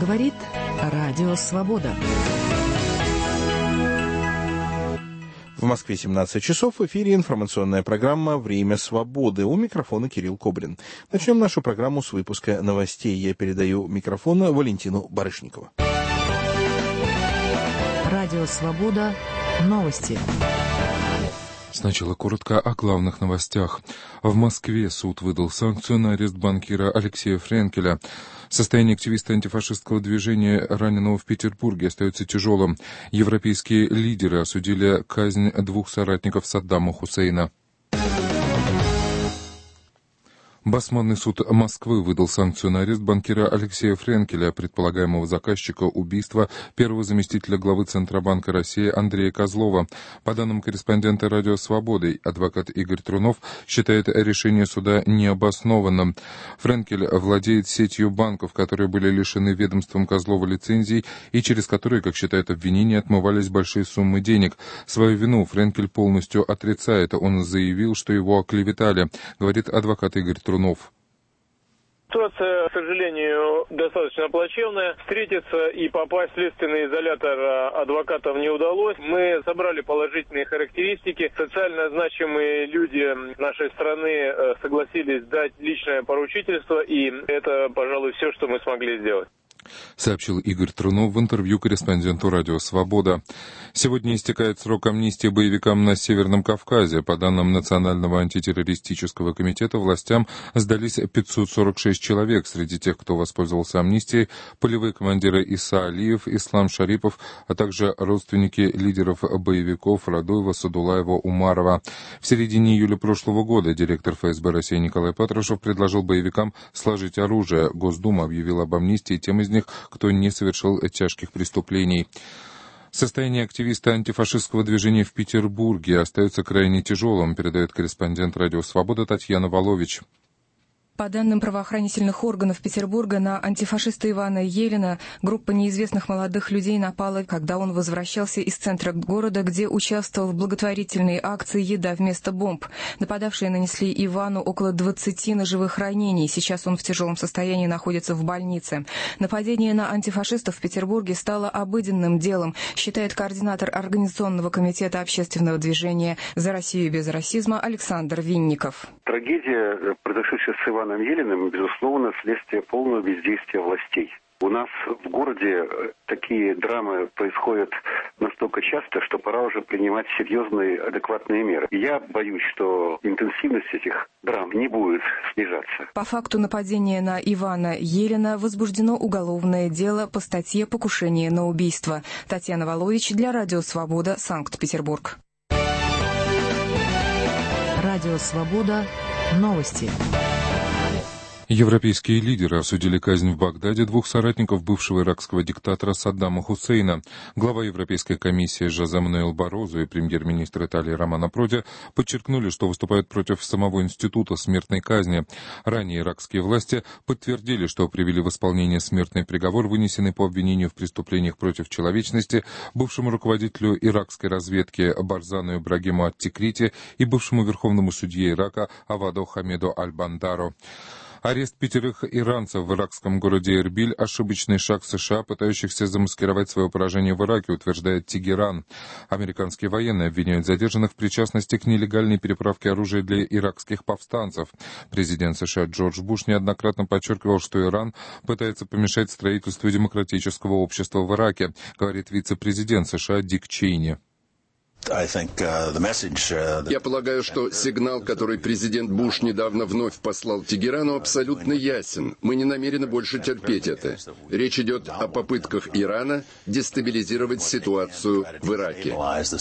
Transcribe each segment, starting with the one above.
Говорит Радио Свобода. В Москве 17 часов, в эфире информационная программа «Время свободы». У микрофона Кирилл Кобрин. Начнем нашу программу с выпуска новостей. Я передаю микрофон Валентину Барышникову. Радио Свобода. Новости. Сначала коротко о главных новостях. В Москве суд выдал санкцию на арест банкира Алексея Френкеля. Состояние активиста антифашистского движения, раненого в Петербурге, остается тяжелым. Европейские лидеры осудили казнь 2 соратников Саддама Хусейна. Басманный суд Москвы выдал санкцию на арест банкира Алексея Френкеля, предполагаемого заказчика убийства первого заместителя главы Центробанка России Андрея Козлова. По данным корреспондента «Радио Свободы», адвокат Игорь Трунов считает решение суда необоснованным. Френкель владеет сетью банков, которые были лишены ведомством Козлова лицензий и через которые, как считают обвинения, отмывались большие суммы денег. Свою вину Френкель полностью отрицает. Он заявил, что его оклеветали, говорит адвокат Игорь Трунов. Ситуация, к сожалению, достаточно плачевная. Встретиться и попасть в следственный изолятор адвокатам не удалось. Мы собрали положительные характеристики. Социально значимые люди нашей страны согласились дать личное поручительство, и это, пожалуй, все, что мы смогли сделать. Сообщил Игорь Трунов в интервью корреспонденту «Радио Свобода». Сегодня истекает срок амнистии боевикам на Северном Кавказе. По данным Национального антитеррористического комитета, властям сдались 546 человек. Среди тех, кто воспользовался амнистией, полевые командиры Иса Алиев, Ислам Шарипов, а также родственники лидеров боевиков Радуева, Садулаева, Умарова. В середине июля прошлого года директор ФСБ России Николай Патрушев предложил боевикам сложить оружие. Госдума объявила об амнистии тем из них, кто не совершил тяжких преступлений. Состояние активиста антифашистского движения в Петербурге остается крайне тяжелым, передает корреспондент «Радио Свобода» Татьяна Волович. По данным правоохранительных органов Петербурга, на антифашиста Ивана Елена группа неизвестных молодых людей напала, когда он возвращался из центра города, где участвовал в благотворительной акции «Еда вместо бомб». Нападавшие нанесли Ивану около 20 ножевых ранений. Сейчас он в тяжелом состоянии находится в больнице. Нападение на антифашистов в Петербурге стало обыденным делом, считает координатор Организационного комитета общественного движения «За Россию без расизма» Александр Винников. Трагедия, произошедшая с Иваном Елиным, безусловно, следствие полного бездействия властей. У нас в городе такие драмы происходят настолько часто, что пора уже принимать серьезные, адекватные меры. Я боюсь, что интенсивность этих драм не будет снижаться. По факту нападения на Ивана Елена возбуждено уголовное дело по статье «Покушение на убийство». Татьяна Волович для Радио Свобода, Санкт-Петербург. Радио Свобода. Новости. Европейские лидеры осудили казнь в Багдаде 2 соратников бывшего иракского диктатора Саддама Хусейна. Глава Европейской комиссии Жозе Мануэль Барозу и премьер-министр Италии Романо Проди подчеркнули, что выступают против самого института смертной казни. Ранее иракские власти подтвердили, что привели в исполнение смертный приговор, вынесенный по обвинению в преступлениях против человечности бывшему руководителю иракской разведки Барзану Ибрагиму ат-Тикрити и бывшему верховному судье Ирака Аваду Хамеду аль-Бандару. Арест 5 иранцев в иракском городе Эрбиль – ошибочный шаг США, пытающихся замаскировать свое поражение в Ираке, утверждает Тегеран. Американские военные обвиняют задержанных в причастности к нелегальной переправке оружия для иракских повстанцев. Президент США Джордж Буш неоднократно подчеркивал, что Иран пытается помешать строительству демократического общества в Ираке, говорит вице-президент США Дик Чейни. Я полагаю, что сигнал, который президент Буш недавно вновь послал Тегерану, абсолютно ясен. Мы не намерены больше терпеть это. Речь идет о попытках Ирана дестабилизировать ситуацию в Ираке.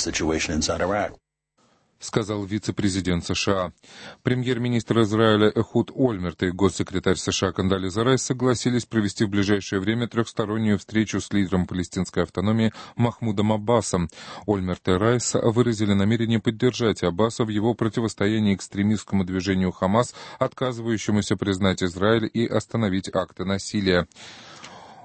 Сказал вице-президент США. Премьер-министр Израиля Эхуд Ольмерт и госсекретарь США Кондолиза Райс согласились провести в ближайшее время трехстороннюю встречу с лидером палестинской автономии Махмудом Аббасом. Ольмерт и Райс выразили намерение поддержать Аббаса в его противостоянии экстремистскому движению Хамас, отказывающемуся признать Израиль и остановить акты насилия.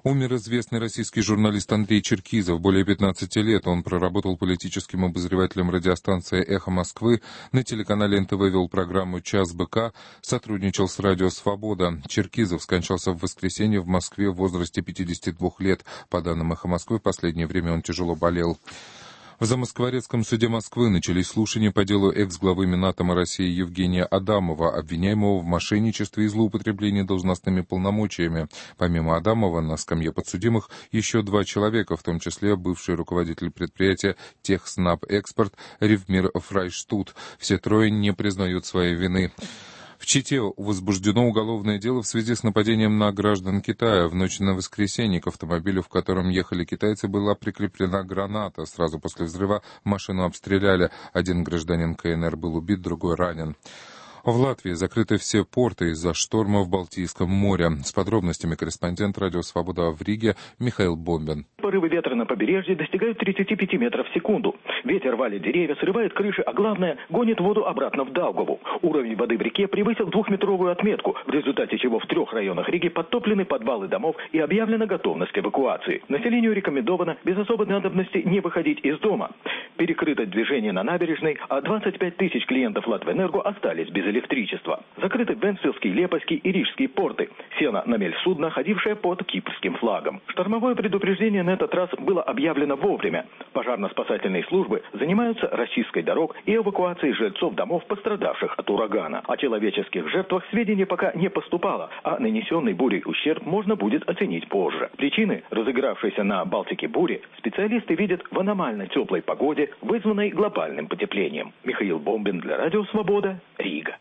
Умер известный российский журналист Андрей Черкизов. Более 15 лет он проработал политическим обозревателем радиостанции «Эхо Москвы», на телеканале НТВ вел программу «Час быка», сотрудничал с радио «Свобода». Черкизов скончался в воскресенье в Москве в возрасте 52 лет. По данным «Эхо Москвы», в последнее время он тяжело болел. В Замоскворецком суде Москвы начались слушания по делу экс-главы Минатома России Евгения Адамова, обвиняемого в мошенничестве и злоупотреблении должностными полномочиями. Помимо Адамова на скамье подсудимых еще 2 человека, в том числе бывший руководитель предприятия «Техснаб-Экспорт» Ревмир Фрайштут. Все 3 не признают своей вины. В Чите возбуждено уголовное дело в связи с нападением на граждан Китая. В ночь на воскресенье к автомобилю, в котором ехали китайцы, была прикреплена граната. Сразу после взрыва машину обстреляли. 1 гражданин КНР был убит, другой ранен. В Латвии закрыты все порты из-за шторма в Балтийском море. С подробностями корреспондент «Радио Свобода» в Риге Михаил Бомбин. Порывы ветра на побережье достигают 35 метров в секунду. Ветер валит деревья, срывает крыши, а главное, гонит воду обратно в Даугаву. Уровень воды в реке превысил 2-метровую отметку, в результате чего в 3 районах Риги подтоплены подвалы домов и объявлена готовность к эвакуации. Населению рекомендовано без особой надобности не выходить из дома. Перекрыто движение на набережной, а 25 тысяч клиентов Латвэнерго остались без электричества. Закрыты Венспилский, Лепойский и Рижский порты. Села на мель судно, ходившее под кипрским флагом. Штормовое предупреждение на этот раз было объявлено вовремя. Пожарно-спасательные службы занимаются расчисткой дорог и эвакуацией жильцов домов, пострадавших от урагана. О человеческих жертвах сведений пока не поступало, а нанесенный бурей ущерб можно будет оценить позже. Причины разыгравшейся на Балтике бури специалисты видят в аномально теплой погоде, вызванной глобальным потеплением. Михаил Бомбин для Радио Свобода, Рига.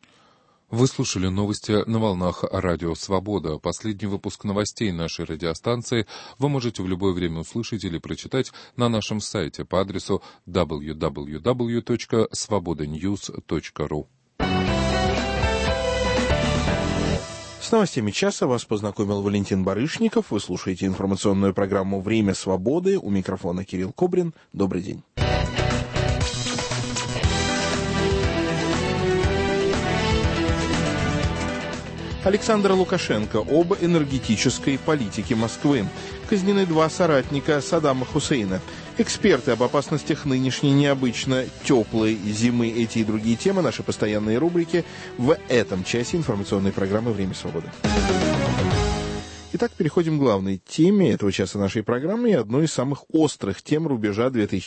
Вы слушали новости на волнах Радио Свобода. Последний выпуск новостей нашей радиостанции вы можете в любое время услышать или прочитать на нашем сайте по адресу www.svobodanews.ru. С новостями часа вас познакомил Валентин Барышников. Вы слушаете информационную программу «Время свободы». У микрофона Кирилл Кобрин. Добрый день. Александр Лукашенко об энергетической политике Москвы. Казнены 2 соратника Саддама Хусейна. Эксперты об опасностях нынешней необычно теплой зимы. Эти и другие темы, наши постоянные рубрики в этом часе информационной программы «Время свободы». Итак, переходим к главной теме этого часа нашей программы и одной из самых острых тем рубежа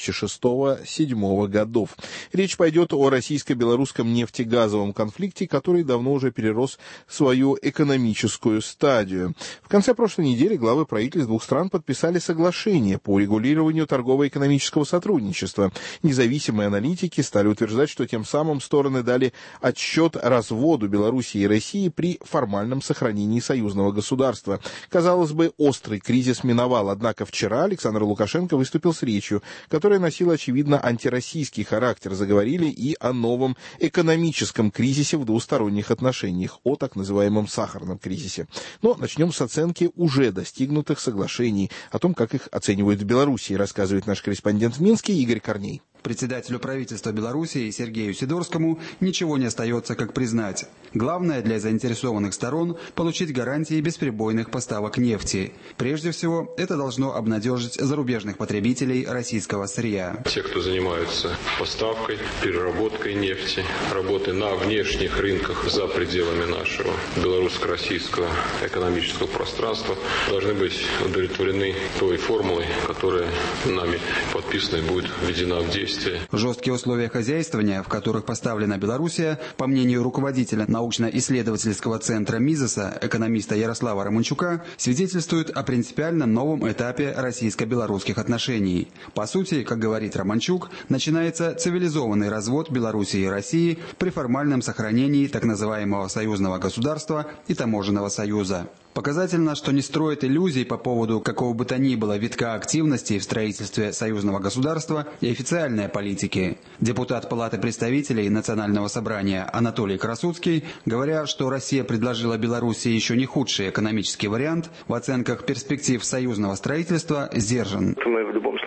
2006-2007 годов. Речь пойдет о российско-белорусском нефтегазовом конфликте, который давно уже перерос свою экономическую стадию. В конце прошлой недели главы правительств 2 стран подписали соглашение по урегулированию торгово-экономического сотрудничества. Независимые аналитики стали утверждать, что тем самым стороны дали отсчет разводу Белоруссии и России при формальном сохранении союзного государства. Казалось бы, острый кризис миновал, однако вчера Александр Лукашенко выступил с речью, которая носила, очевидно, антироссийский характер. Заговорили и о новом экономическом кризисе в двусторонних отношениях, о так называемом сахарном кризисе. Но начнем с оценки уже достигнутых соглашений. О том, как их оценивают в Белоруссии, рассказывает наш корреспондент в Минске Игорь Корней. Председателю правительства Белоруссии Сергею Сидорскому ничего не остается, как признать. Главное для заинтересованных сторон – получить гарантии бесперебойных поставок нефти. Прежде всего, это должно обнадежить зарубежных потребителей российского сырья. Те, кто занимаются поставкой, переработкой нефти, работой на внешних рынках за пределами нашего белорусско-российского экономического пространства, должны быть удовлетворены той формулой, которая нами подписана и будет введена в действие. Жесткие условия хозяйствования, в которых поставлена Белоруссия, по мнению руководителя научно-исследовательского центра МИЗОСа, экономиста Ярослава Романчука, свидетельствуют о принципиально новом этапе российско-белорусских отношений. По сути, как говорит Романчук, начинается цивилизованный развод Белоруссии и России при формальном сохранении так называемого союзного государства и таможенного союза. Показательно, что не строит иллюзий по поводу какого бы то ни было витка активности в строительстве союзного государства и официальной политики. Депутат Палаты представителей Национального собрания Анатолий Красуцкий, говоря, что Россия предложила Беларуси еще не худший экономический вариант, в оценках перспектив союзного строительства сдержан. Мы в любом случае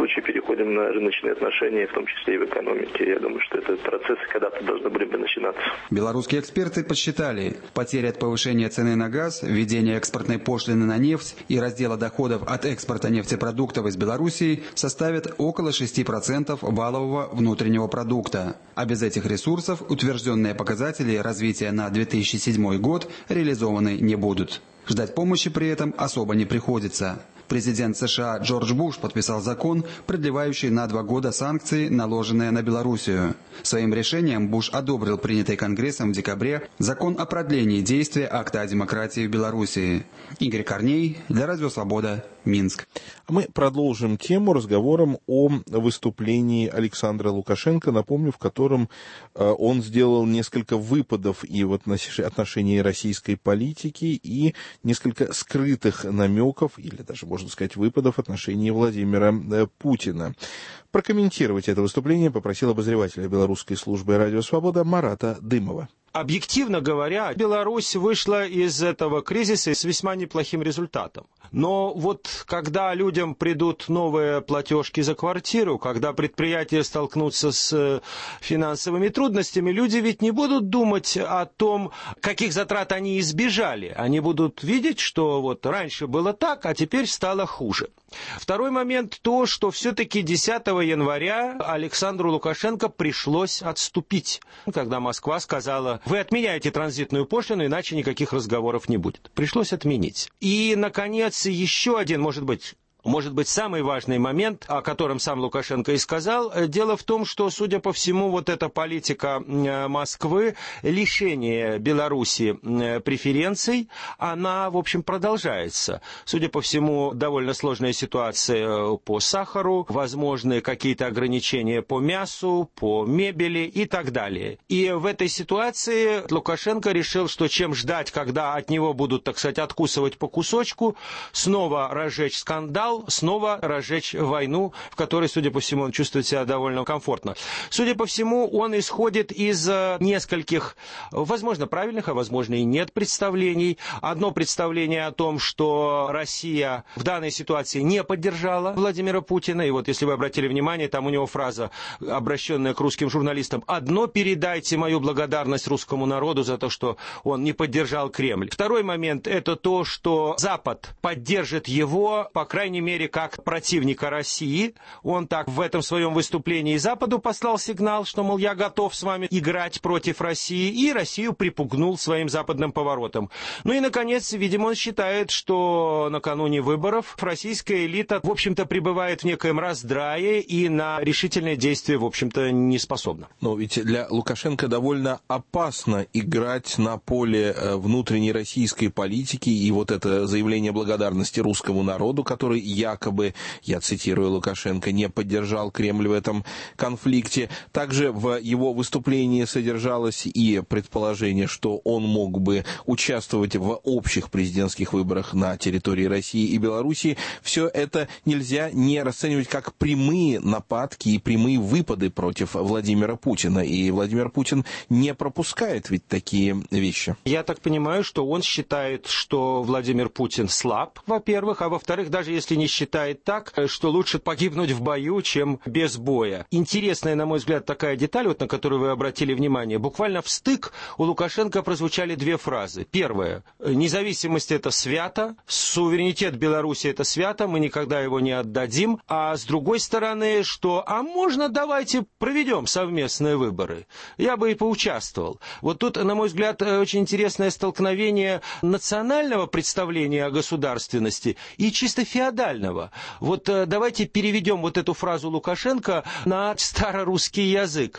случае переходим на рыночные отношения, в том числе и в экономике. Я думаю, что этот процесс когда-то должны были бы начинаться. Белорусские эксперты подсчитали, потери от повышения цены на газ, введения экспортной пошлины на нефть и раздела доходов от экспорта нефтепродуктов из Белоруссии составят около 6% валового внутреннего продукта. А без этих ресурсов утвержденные показатели развития на 2007 год реализованы не будут. Ждать помощи при этом особо не приходится. Президент США Джордж Буш подписал закон, продлевающий на 2 года санкции, наложенные на Белоруссию. Своим решением Буш одобрил принятый Конгрессом в декабре закон о продлении действия акта о демократии в Белоруссии. Игорь Корней, для Радио Свобода, Минск. Мы продолжим тему разговором о выступлении Александра Лукашенко, напомню, в котором он сделал несколько выпадов и в отношении российской политики, и несколько скрытых намеков, или даже, можно сказать, выпадов в отношении Владимира Путина. Прокомментировать это выступление попросил обозревателя белорусской службы «Радио Свобода» Марата Дымова. Объективно говоря, Беларусь вышла из этого кризиса с весьма неплохим результатом. Но вот когда людям придут новые платежки за квартиру, когда предприятия столкнутся с финансовыми трудностями, люди ведь не будут думать о том, каких затрат они избежали. Они будут видеть, что вот раньше было так, а теперь стало хуже. Второй момент то, что все-таки 10 января Александру Лукашенко пришлось отступить, когда Москва сказала: вы отменяете транзитную пошлину, иначе никаких разговоров не будет. Пришлось отменить. И, наконец, еще один, может быть, самый важный момент, о котором сам Лукашенко и сказал. Дело в том, что, судя по всему, вот эта политика Москвы, лишение Беларуси преференций, она, в общем, продолжается. Судя по всему, довольно сложная ситуация по сахару, возможны какие-то ограничения по мясу, по мебели и так далее. И в этой ситуации Лукашенко решил, что чем ждать, когда от него будут, так сказать, откусывать по кусочку, снова разжечь скандал, снова разжечь войну, в которой, судя по всему, он чувствует себя довольно комфортно. Судя по всему, он исходит из нескольких, возможно, правильных, а возможно и нет представлений. Одно представление о том, что Россия в данной ситуации не поддержала Владимира Путина. И вот, если вы обратили внимание, там у него фраза, обращенная к русским журналистам: «Одно передайте мою благодарность русскому народу за то, что он не поддержал Кремль». Второй момент – это то, что Запад поддержит его, по крайней мере, как противника России. Он так в этом своем выступлении Западу послал сигнал, что, мол, я готов с вами играть против России, и Россию припугнул своим западным поворотом. Ну и, наконец, видимо, он считает, что накануне выборов российская элита, в общем-то, пребывает в некоем раздрае и на решительные действия, в общем-то, не способна. Но ведь для Лукашенко довольно опасно играть на поле внутренней российской политики, и вот это заявление благодарности русскому народу, который якобы, я цитирую Лукашенко, не поддержал Кремль в этом конфликте. Также в его выступлении содержалось и предположение, что он мог бы участвовать в общих президентских выборах на территории России и Белоруссии. Все это нельзя не расценивать как прямые нападки и прямые выпады против Владимира Путина. И Владимир Путин не пропускает ведь такие вещи. Я так понимаю, что он считает, что Владимир Путин слаб, во-первых, а во-вторых, даже если не считает так, что лучше погибнуть в бою, чем без боя. Интересная, на мой взгляд, такая деталь, вот на которую вы обратили внимание. Буквально в стык у Лукашенко прозвучали две фразы. Первая: независимость — это свято, суверенитет Беларуси — это свято, мы никогда его не отдадим. А с другой стороны, что а можно давайте проведем совместные выборы. Я бы и поучаствовал. Вот тут, на мой взгляд, очень интересное столкновение национального представления о государственности и чисто феодального. Вот давайте переведем вот эту фразу Лукашенко на старорусский язык.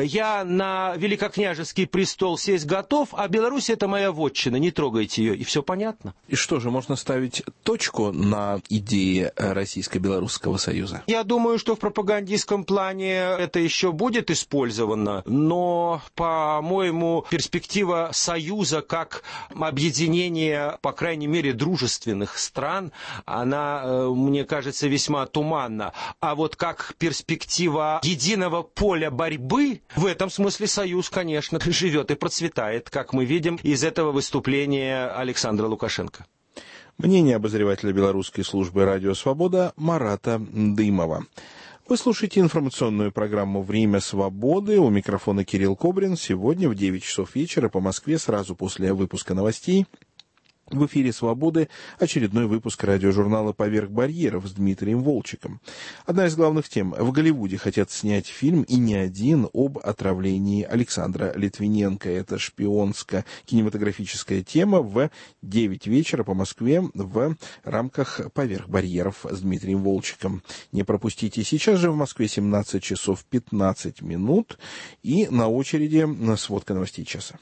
Я на великокняжеский престол сесть готов, а Беларусь — это моя вотчина, не трогайте ее. И все понятно. И что же, можно ставить точку на идее Российско-Белорусского союза? Я думаю, что в пропагандистском плане это еще будет использовано, но, по-моему, перспектива союза как объединение, по крайней мере, дружественных стран, она, мне кажется, весьма туманна. А вот как перспектива единого поля борьбы, в этом смысле союз, конечно, живет и процветает, как мы видим из этого выступления Александра Лукашенко. Мнение обозревателя белорусской службы «Радио Свобода» Марата Дымова. Вы слушаете информационную программу «Время свободы». У микрофона Кирилл Кобрин. Сегодня в 9 часов вечера по Москве, сразу после выпуска новостей, в эфире «Свободы» очередной выпуск радиожурнала «Поверх барьеров» с Дмитрием Волчиком. Одна из главных тем. В Голливуде хотят снять фильм, и не один, об отравлении Александра Литвиненко. Это шпионско-кинематографическая тема в 9 вечера по Москве в рамках «Поверх барьеров» с Дмитрием Волчиком. Не пропустите. Сейчас же в Москве 17 часов 15 минут. И на очереди сводка новостей часа.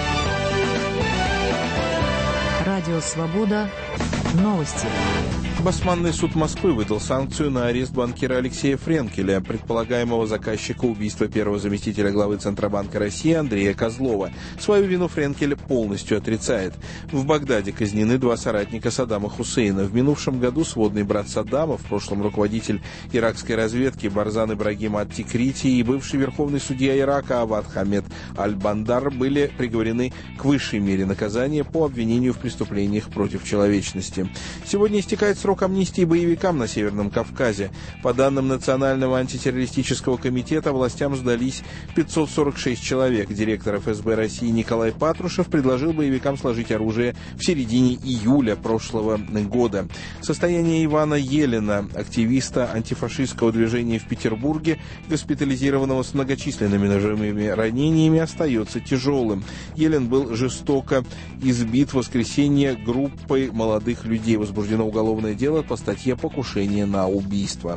Радио «Свобода». Новости. Басманный суд Москвы выдал санкцию на арест банкира Алексея Френкеля, предполагаемого заказчика убийства первого заместителя главы Центробанка России Андрея Козлова. Свою вину Френкель полностью отрицает. В Багдаде казнены 2 соратника Саддама Хусейна. В минувшем году сводный брат Саддама, в прошлом руководитель иракской разведки Барзан Ибрагим ат-Тикрити и бывший верховный судья Ирака Авад Хамед Аль-Бандар были приговорены к высшей мере наказания по обвинению в преступлениях против человечности. Сегодня истекает срок амнистии боевикам на Северном Кавказе. По данным Национального антитеррористического комитета, властям сдались 546 человек. Директор ФСБ России Николай Патрушев предложил боевикам сложить оружие в середине июля прошлого года. Состояние Ивана Елена, активиста антифашистского движения в Петербурге, госпитализированного с многочисленными ножевыми ранениями, остается тяжелым. Елен был жестоко избит в воскресенье группой молодых людей. Возбуждено уголовное дело по статье «Покушение на убийство».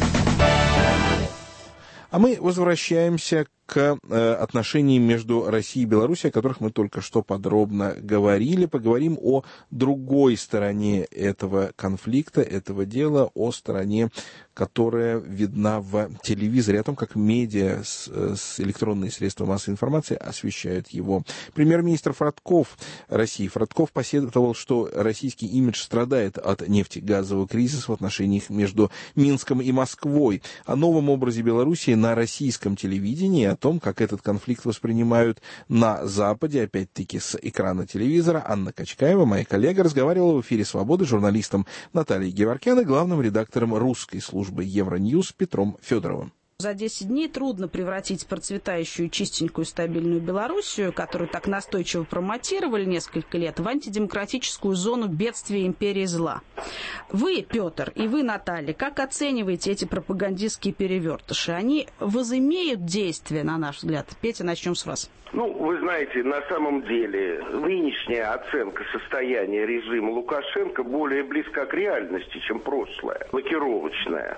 А мы возвращаемся к отношениям между Россией и Беларусью, о которых мы только что подробно говорили. Поговорим о другой стороне этого конфликта, этого дела, о стороне, которая видна в телевизоре, о том, как медиа, электронные средства массовой информации освещают его. Премьер-министр России Фродков посетовал, что российский имидж страдает от нефтегазового кризиса в отношениях между Минском и Москвой. О новом образе Белоруссии на российском телевидении, о том, как этот конфликт воспринимают на Западе, опять-таки с экрана телевизора, Анна Качкаева, моя коллега, разговаривала в эфире «Свободы» с журналистом Натальей Геворкян и главным редактором русской службы Евроньюз Петром Федоровым. За 10 дней трудно превратить процветающую, чистенькую, стабильную Белоруссию, которую так настойчиво промотировали несколько лет, в антидемократическую зону бедствия империи зла. Вы, Петр, и вы, Наталья, как оцениваете эти пропагандистские перевертыши? Они возымеют действие, на наш взгляд? Петя, начнем с вас. Вы знаете, на самом деле нынешняя оценка состояния режима Лукашенко более близка к реальности, чем прошлое, лакировочная.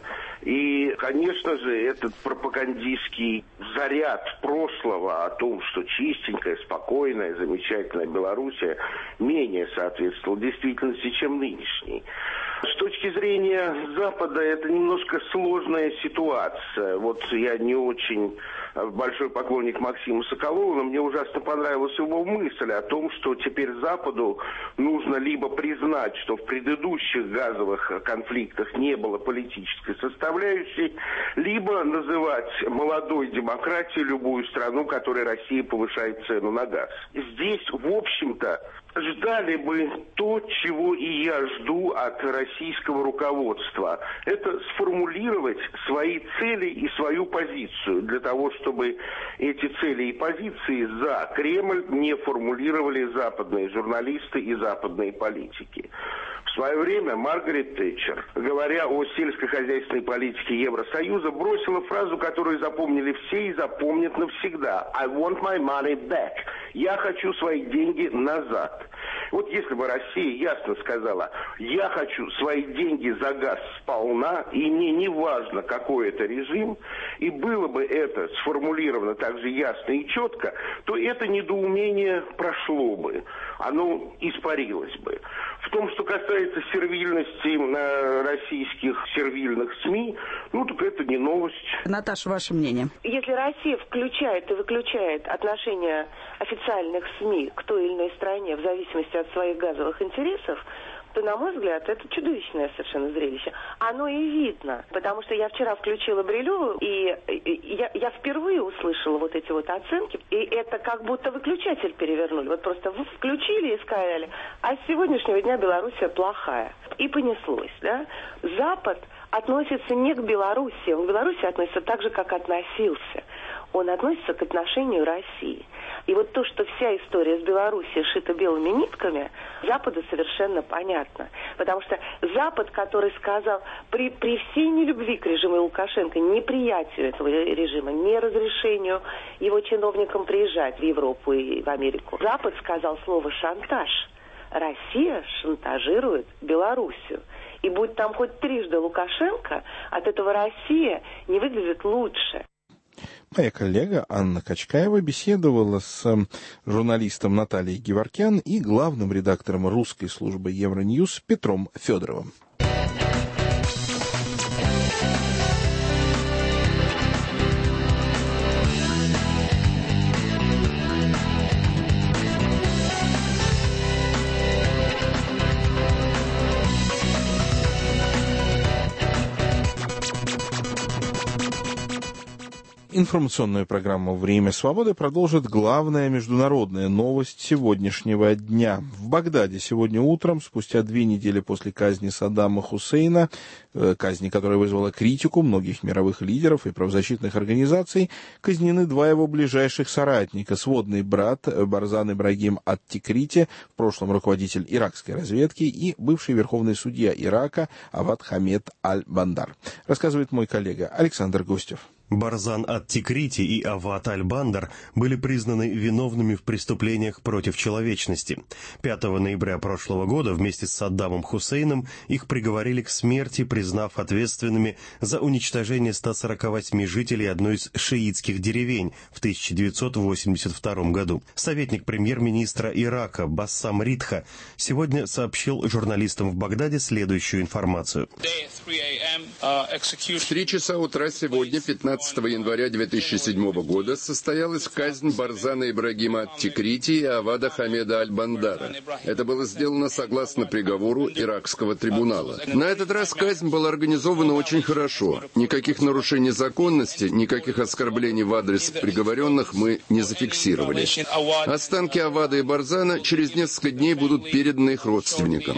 И, конечно же, этот пропагандистский заряд прошлого о том, что чистенькая, спокойная, замечательная Белоруссия менее соответствовала действительности, чем нынешний. С точки зрения Запада это немножко сложная ситуация. Я не очень большой поклонник Максима Соколова, но мне ужасно понравилась его мысль о том, что теперь Западу нужно либо признать, что в предыдущих газовых конфликтах не было политической составляющей, либо называть молодой демократией любую страну, которой Россия повышает цену на газ. Здесь, в общем-то, ждали бы то, чего и я жду от российского руководства. Это сформулировать свои цели и свою позицию для того, чтобы эти цели и позиции за Кремль не формулировали западные журналисты и западные политики. В свое время Маргарет Тэтчер, говоря о сельскохозяйственной политике Евросоюза, бросила фразу, которую запомнили все и запомнят навсегда. I want my money back. Я хочу свои деньги назад. Если бы Россия ясно сказала, я хочу свои деньги за газ сполна, и мне не важно, какой это режим, и было бы это сформулировано так же ясно и четко, то это недоумение прошло бы, оно испарилось бы. В том, что касается сервильности российских сервильных СМИ, так это не новость. Наташа, ваше мнение? Если Россия включает и выключает отношения официальных СМИ к той или иной стране в зависимости от своих газовых интересов, то, на мой взгляд, это чудовищное совершенно зрелище. Оно и видно, потому что я вчера включила Брилеву, и я впервые услышала вот эти вот оценки, и это как будто выключатель перевернули. Вот просто включили и сказали, а с сегодняшнего дня Белоруссия плохая. И понеслось, да? Запад относится не к Белоруссии, он к Белоруссии относится так же, как относился. Он относится к отношению России. И вот то, что вся история с Белоруссией шита белыми нитками, Западу совершенно понятно. Потому что Запад, который сказал при всей нелюбви к режиму Лукашенко, неприятию этого режима, не разрешению его чиновникам приезжать в Европу и в Америку, Запад сказал слово «шантаж». Россия шантажирует Белоруссию. И будь там хоть трижды Лукашенко, от этого Россия не выглядит лучше. Моя коллега Анна Качкаева беседовала с журналистом Натальей Геворкян и главным редактором русской службы Евроньюз Петром Федоровым. Информационную программу «Время свободы» продолжит главная международная новость сегодняшнего дня. В Багдаде сегодня утром, спустя 2 недели после казни Саддама Хусейна, казни, которая вызвала критику многих мировых лидеров и правозащитных организаций, казнены 2 его ближайших соратника. Сводный брат Барзан Ибрагим ат-Тикрити, в прошлом руководитель иракской разведки, и бывший верховный судья Ирака Авад Хамед аль-Бандар. Рассказывает мой коллега Александр Гостев. Барзан ат-Тикрити и Авад аль-Бандар были признаны виновными в преступлениях против человечности. 5 ноября прошлого года вместе с Саддамом Хусейном их приговорили к смерти, признав ответственными за уничтожение 148 жителей одной из шиитских деревень в 1982 году. Советник премьер-министра Ирака Бассам Ритха сегодня сообщил журналистам в Багдаде следующую информацию. В 3 часа утра сегодня, 15 января 2007 года, состоялась казнь Барзана Ибрагима ат-Тикрити и Авада Хамеда аль-Бандара. Это было сделано согласно приговору иракского трибунала. На этот раз казнь была организована очень хорошо. Никаких нарушений законности, никаких оскорблений в адрес приговоренных мы не зафиксировали. Останки Авада и Барзана через несколько дней будут переданы их родственникам.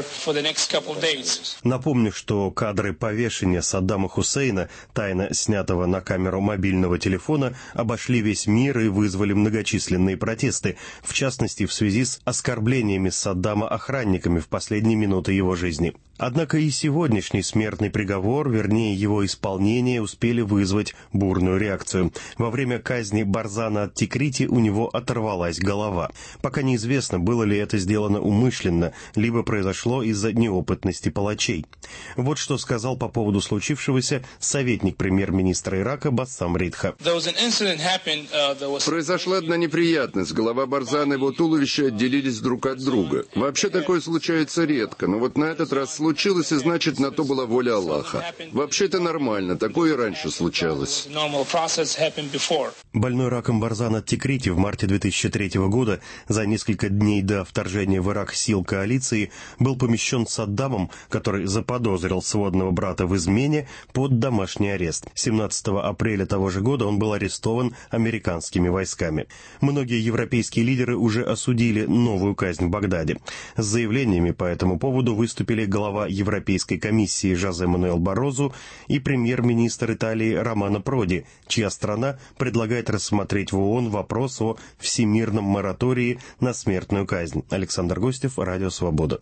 Напомню, что кадры повешения Саддама Хусейна, тайно снятого на камеру мобильного телефона, обошли весь мир и вызвали многочисленные протесты, в частности в связи с оскорблениями Саддама охранниками в последние минуты его жизни. Однако и сегодняшний смертный приговор, вернее его исполнение, успели вызвать бурную реакцию. Во время казни Барзана ат-Тикрити у него оторвалась голова. Пока неизвестно, было ли это сделано умышленно, либо произошло из-за неопытности палачей. Вот что сказал по поводу случившегося советник премьер-министра Ирака Бассам Ритха. Произошла одна неприятность. Голова Барзана и его туловище отделились друг от друга. Вообще такое случается редко, но вот на этот раз случилось, и значит, на то была воля Аллаха. Вообще это нормально, такое и раньше случалось. Больной раком Барзан ат-Тикрити в марте 2003 года, за несколько дней до вторжения в Ирак сил коалиции, был помещен Саддамом, который заподозрил сводного брата в измене, под домашний арест. 17 апреля того же года он был арестован американскими войсками. Многие европейские лидеры уже осудили новую казнь в Багдаде. С заявлениями по этому поводу выступили глава Европейской комиссии Жозе Мануэль Баррозу и премьер-министр Италии Романо Проди, чья страна предлагает рассмотреть в ООН вопрос о всемирном моратории на смертную казнь. Александр Гостев, Радио Свобода.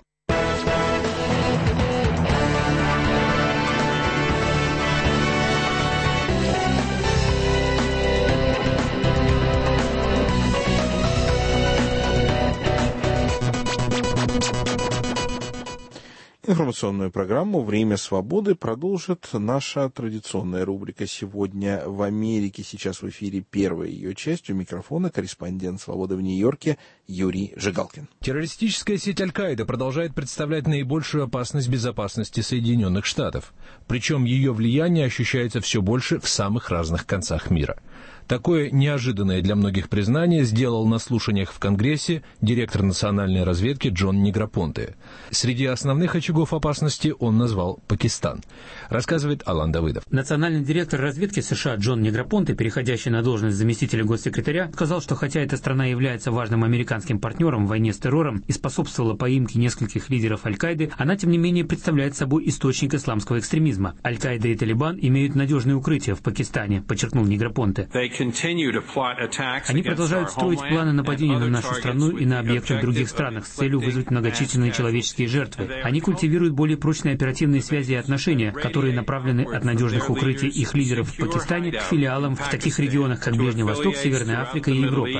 Информационную программу «Время свободы» продолжит наша традиционная рубрика «Сегодня в Америке». Сейчас в эфире первая ее часть. У микрофона корреспондент «Свободы» в Нью-Йорке Юрий Жигалкин. Террористическая сеть Аль-Каида продолжает представлять наибольшую опасность безопасности Соединенных Штатов. Причем ее влияние ощущается все больше в самых разных концах мира. Такое неожиданное для многих признание сделал на слушаниях в Конгрессе директор национальной разведки Джон Негропонте. Среди основных очагов опасности он назвал Пакистан. Рассказывает Алан Давыдов. Национальный директор разведки США Джон Негропонте, переходящий на должность заместителя госсекретаря, сказал, что хотя эта страна является важным американским партнером в войне с террором и способствовала поимке нескольких лидеров Аль-Каиды, она, тем не менее, представляет собой источник исламского экстремизма. Аль-Каида и Талибан имеют надежные укрытия в Пакистане, подчеркнул Негропонте. Они продолжают строить планы нападений на нашу страну и на объекты в других странах с целью вызвать многочисленные человеческие жертвы. Они культивируют более прочные оперативные связи и отношения, которые направлены от надежных укрытий их лидеров в Пакистане к филиалам в таких регионах, как Ближний Восток, Северная Африка и Европа.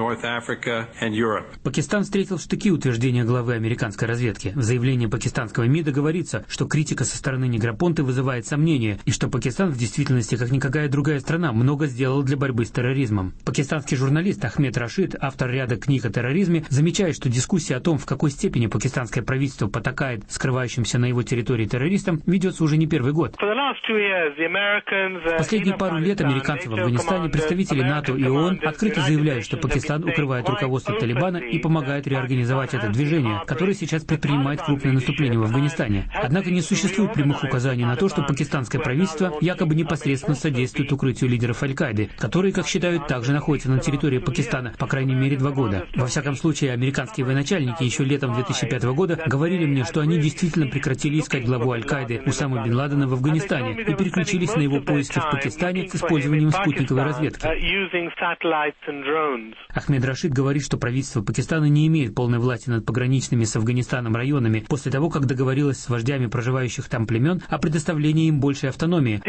Пакистан встретил в штыки утверждения главы американской разведки. В заявлении пакистанского МИДа говорится, что критика со стороны Негропонте вызывает сомнения, и что Пакистан в действительности, как никакая другая страна, много сделал для борьбы с терроризмом. Пакистанский журналист Ахмед Рашид, автор ряда книг о терроризме, замечает, что дискуссия о том, в какой степени пакистанское правительство потакает скрывающимся на его территории террористам, ведется уже не первый год. Последние пару лет американцы в Афганистане, представители НАТО и ООН открыто заявляют, что Пакистан укрывает руководство Талибана и помогает реорганизовать это движение, которое сейчас предпринимает крупное наступление в Афганистане. Однако не существует прямых указаний на то, что пакистанское правительство якобы непосредственно содействует укрытию лидеров Аль-Каиды, которые, как считают, также находятся на территории Пакистана, по крайней мере, 2 года. Во всяком случае, американские военачальники еще летом 2005 года говорили мне, что они действительно прекратили искать главу Аль-Каиды Усаму бен Ладена в Афганистане и переключились на его поиски в Пакистане с использованием спутниковой разведки. Ахмед Рашид говорит, что правительство Пакистана не имеет полной власти над пограничными с Афганистаном районами после того, как договорилось с вождями проживающих там племен о предоставлении им большей автономии.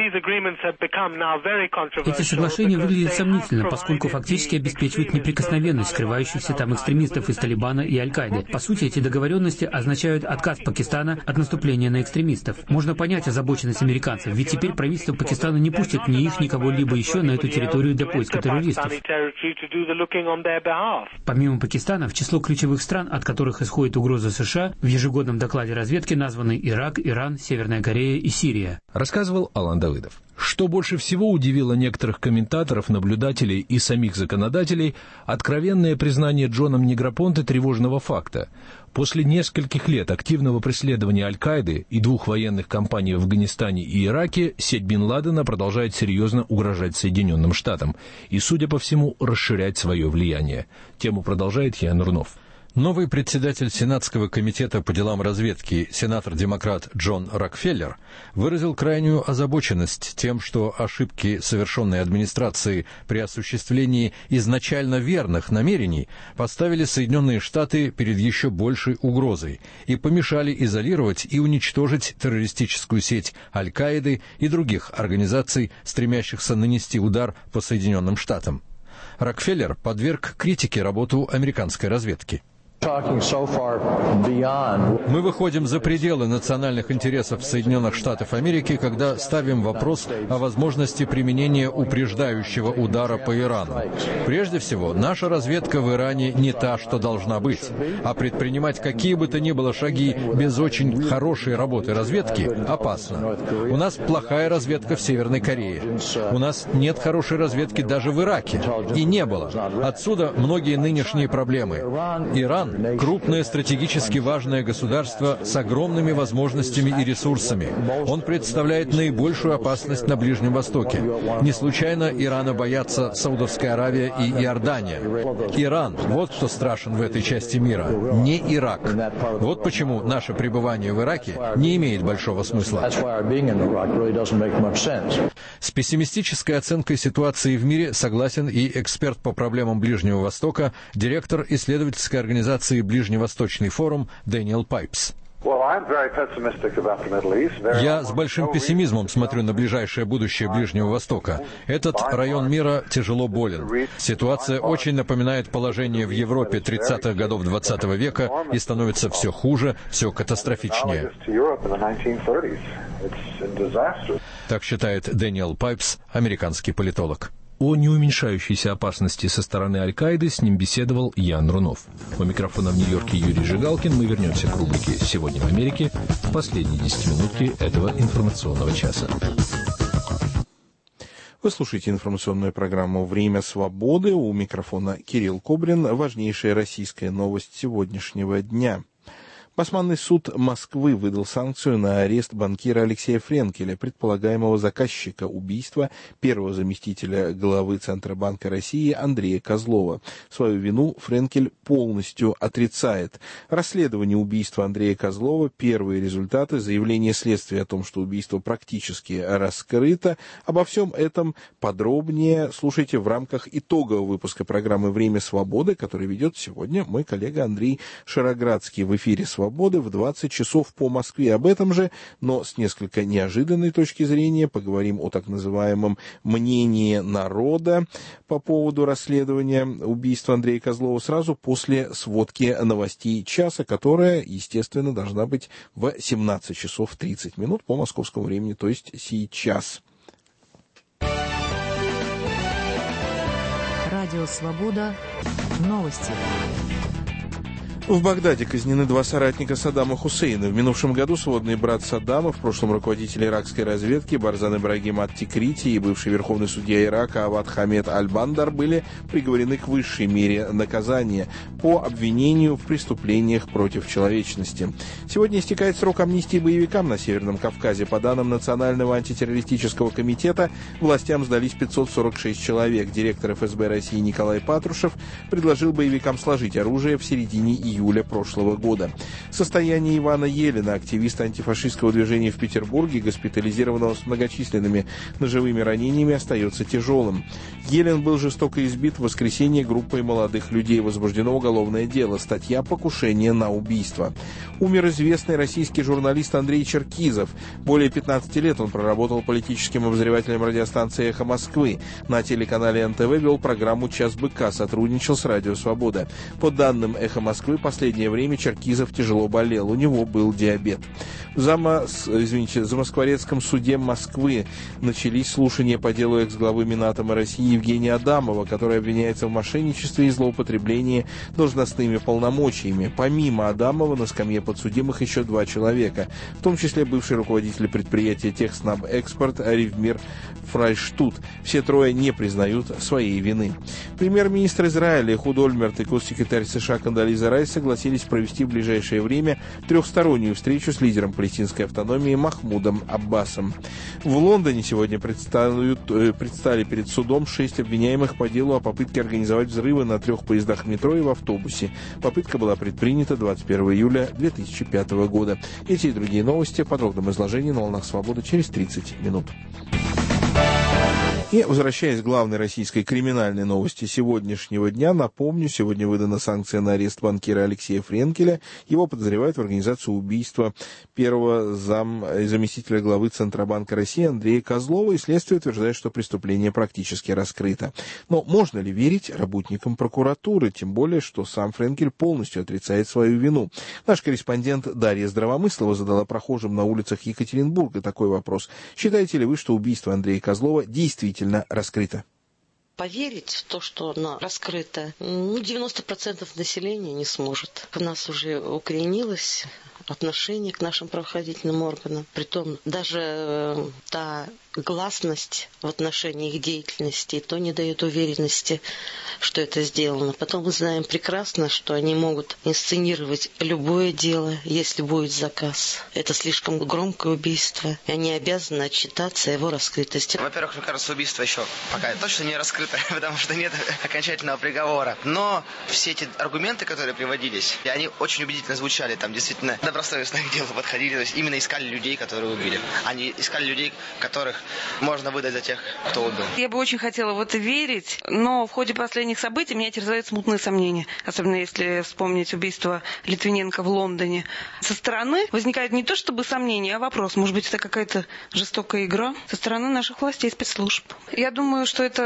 Эти соглашения выглядят сомнительно, поскольку фактически обеспечивают неприкосновенность скрывающихся там экстремистов из Талибана и Аль-Каиды. По сути, эти договоренности означают отказ Пакистана от наступления на экстремистов. Можно понять озабоченность американцев, ведь теперь правительство Пакистана не пустит ни их, ни кого-либо еще на эту территорию для поиска террористов. Помимо Пакистана, в число ключевых стран, от которых исходит угроза США, в ежегодном докладе разведки названы Ирак, Иран, Северная Корея и Сирия. Рассказывал Алан Давыдов. Что больше всего удивило некоторых комментаторов, наблюдателей и самих законодателей, откровенное признание Джоном Негропонте тревожного факта. После нескольких лет активного преследования Аль-Каиды и 2 военных кампаний в Афганистане и Ираке, сеть Бен Ладена продолжает серьезно угрожать Соединенным Штатам и, судя по всему, расширять свое влияние. Тему продолжает Ян Нурнов. Новый председатель Сенатского комитета по делам разведки, сенатор-демократ Джон Рокфеллер, выразил крайнюю озабоченность тем, что ошибки, совершенные администрацией при осуществлении изначально верных намерений, поставили Соединенные Штаты перед еще большей угрозой и помешали изолировать и уничтожить террористическую сеть Аль-Каиды и других организаций, стремящихся нанести удар по Соединенным Штатам. Рокфеллер подверг критике работу американской разведки. Мы выходим за пределы национальных интересов Соединенных Штатов Америки, когда ставим вопрос о возможности применения упреждающего удара по Ирану. Прежде всего, наша разведка в Иране не та, что должна быть, а предпринимать какие бы то ни было шаги без очень хорошей работы разведки опасно. У нас плохая разведка в Северной Корее. У нас нет хорошей разведки даже в Ираке. И не было. Отсюда многие нынешние проблемы. Иран — крупное стратегически важное государство с огромными возможностями и ресурсами. Он представляет наибольшую опасность на Ближнем Востоке. Не случайно Ирана боятся Саудовская Аравия и Иордания. Иран — вот кто страшен в этой части мира, не Ирак. Вот почему наше пребывание в Ираке не имеет большого смысла. С пессимистической оценкой ситуации в мире согласен и эксперт по проблемам Ближнего Востока, директор исследовательской организации «Ближневосточный форум» Дэниел Пайпс. Я с большим пессимизмом смотрю на ближайшее будущее Ближнего Востока. Этот район мира тяжело болен. Ситуация очень напоминает положение в Европе 30-х годов 20 века и становится все хуже, все катастрофичнее. Так считает Дэниел Пайпс, американский политолог. О неуменьшающейся опасности со стороны Аль-Каиды с ним беседовал Ян Рунов. У микрофона в Нью-Йорке Юрий Жигалкин. Мы вернемся к рубрике «Сегодня в Америке» в последние 10 минутки этого информационного часа. Вы слушаете информационную программу «Время свободы». У микрофона Кирилл Кобрин. Важнейшая российская новость сегодняшнего дня. Басманный суд Москвы выдал санкцию на арест банкира Алексея Френкеля, предполагаемого заказчика убийства первого заместителя главы Центробанка России Андрея Козлова. Свою вину Френкель полностью отрицает. Расследование убийства Андрея Козлова, первые результаты, заявление следствия о том, что убийство практически раскрыто. Обо всем этом подробнее слушайте в рамках итогового выпуска программы «Время свободы», который ведет сегодня мой коллега Андрей Шароградский в эфире «Свободы» в 20 часов по Москве. Об этом же, но с несколько неожиданной точки зрения, поговорим о так называемом мнении народа по поводу расследования убийства Андрея Козлова сразу после сводки новостей часа, которая, естественно, должна быть в 17 часов 30 минут по московскому времени, то есть сейчас. Радио «Свобода». Новости. В Багдаде казнены 2 соратника Саддама Хусейна. В минувшем году сводный брат Саддама, в прошлом руководитель иракской разведки Барзан Ибрагим ат-Тикрити и бывший верховный судья Ирака Авад Хамед Аль-Бандар были приговорены к высшей мере наказания по обвинению в преступлениях против человечности. Сегодня истекает срок амнистии боевикам на Северном Кавказе. По данным Национального антитеррористического комитета, властям сдались 546 человек. Директор ФСБ России Николай Патрушев предложил боевикам сложить оружие в середине июля прошлого года. Состояние Ивана Елена, активиста антифашистского движения в Петербурге, госпитализированного с многочисленными ножевыми ранениями, остается тяжелым. Елен был жестоко избит в воскресенье группой молодых людей. Возбуждено уголовное дело. Статья «Покушение на убийство». Умер известный российский журналист Андрей Черкизов. Более 15 лет он проработал политическим обозревателем радиостанции «Эхо Москвы». На телеканале НТВ вел программу «Час быка», сотрудничал с «Радио Свобода». По данным «Эхо Москвы», в последнее время Черкизов тяжело болел. У него был диабет. В Замоскворецком суде Москвы начались слушания по делу экс-главы Минатома России Евгения Адамова, который обвиняется в мошенничестве и злоупотреблении должностными полномочиями. Помимо Адамова на скамье подсудимых еще 2 человека, в том числе бывший руководитель предприятия «Техснаб-Экспорт» Ривмир Фрайштут. Все 3 не признают своей вины. Премьер-министр Израиля Эхуд Ольмерт и госсекретарь США Кондолиза Райс согласились провести в ближайшее время 3-стороннюю встречу с лидером палестинской автономии Махмудом Аббасом. В Лондоне сегодня предстали перед судом 6 обвиняемых по делу о попытке организовать взрывы на 3 поездах метро и в автобусе. Попытка была предпринята 21 июля 2005 года. Эти и другие новости в подробном изложении на «Волнах Свободы» через 30 минут. И, возвращаясь к главной российской криминальной новости сегодняшнего дня, напомню, сегодня выдана санкция на арест банкира Алексея Френкеля. Его подозревают в организации убийства первого заместителя главы Центробанка России Андрея Козлова, и следствие утверждает, что преступление практически раскрыто. Но можно ли верить работникам прокуратуры, тем более, что сам Френкель полностью отрицает свою вину? Наш корреспондент Дарья Здравомыслова задала прохожим на улицах Екатеринбурга такой вопрос. Считаете ли вы, что убийство Андрея Козлова действительно раскрыто? Поверить в то, что оно раскрыто, 90% населения не сможет. У нас уже укоренилось отношение к нашим правоохранительным органам. Притом даже та гласность в отношении их деятельности, то не дает уверенности, что это сделано. Потом мы знаем прекрасно, что они могут инсценировать любое дело, если будет заказ. Это слишком громкое убийство, и они обязаны отчитаться о его раскрытости. Во-первых, мне кажется, убийство еще пока точно не раскрыто, потому что нет окончательного приговора. Но все эти аргументы, которые приводились, они очень убедительно звучали. Там действительно добросовестно к делу подходили, то есть именно искали людей, которые убили. Они искали людей, которых можно выдать за тех, кто убил. Я бы очень хотела в это верить, но в ходе последних событий меня терзают смутные сомнения. Особенно если вспомнить убийство Литвиненко в Лондоне. Со стороны возникает не то чтобы сомнение, а вопрос. Может быть, это какая-то жестокая игра со стороны наших властей и спецслужб. Я думаю, что этот вариант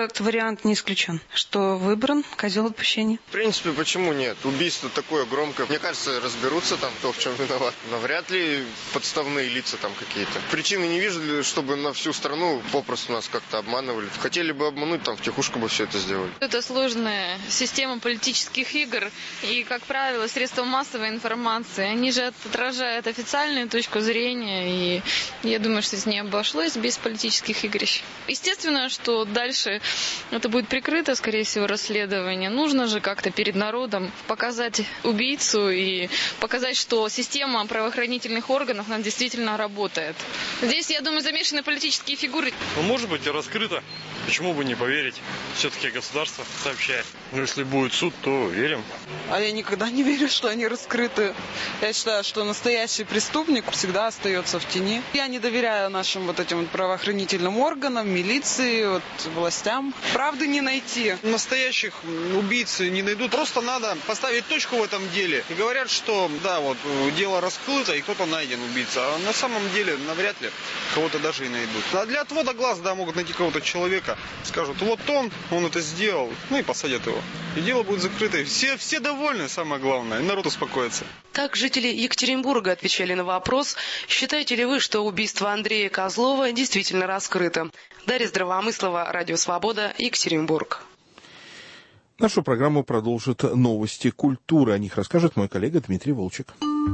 вариант не исключен, что выбран козел отпущения. В принципе, почему нет? Убийство такое громкое. Мне кажется, разберутся там, кто в чем виноват. Но вряд ли подставные лица там какие-то. Причины не вижу, чтобы на всю страну попросту нас как-то обманывали. Хотели бы обмануть, там втихушку бы все это сделали. Это сложная система политических игр. И, как правило, средства массовой информации, они же отражают официальную точку зрения. И я думаю, что здесь не обошлось без политических игрищ. Естественно, что дальше это будет прикрыто, скорее всего, расследование. Нужно же как-то перед народом показать убийцу и показать, что система правоохранительных органов, она действительно работает. Здесь, я думаю, замешаны политические фигуры. Ну, может быть, и раскрыто. Почему бы не поверить? Все-таки государство сообщает. Но если будет суд, то верим. А я никогда не верю, что они раскрыты. Я считаю, что настоящий преступник всегда остается в тени. Я не доверяю нашим вот этим вот правоохранительным органам, милиции, вот, властям. Правды не найти. Настоящих убийц не найдут. Просто надо поставить точку в этом деле. И говорят, что да, вот дело раскрыто и кто-то найден убийца. А на самом деле навряд ли кого-то даже и найдут. А для отвода глаз, да, могут найти кого-то человека. Скажут, вот он это сделал. Ну и посадят его. И дело будет закрыто. Все довольны, самое главное. И народ успокоится. Так жители Екатеринбурга отвечали на вопрос, считаете ли вы, что убийство Андрея Козлова действительно раскрыто. Дарья Здравомыслова, Радио Свобода, Екатеринбург. Нашу программу продолжат новости культуры. О них расскажет мой коллега Дмитрий Волчек.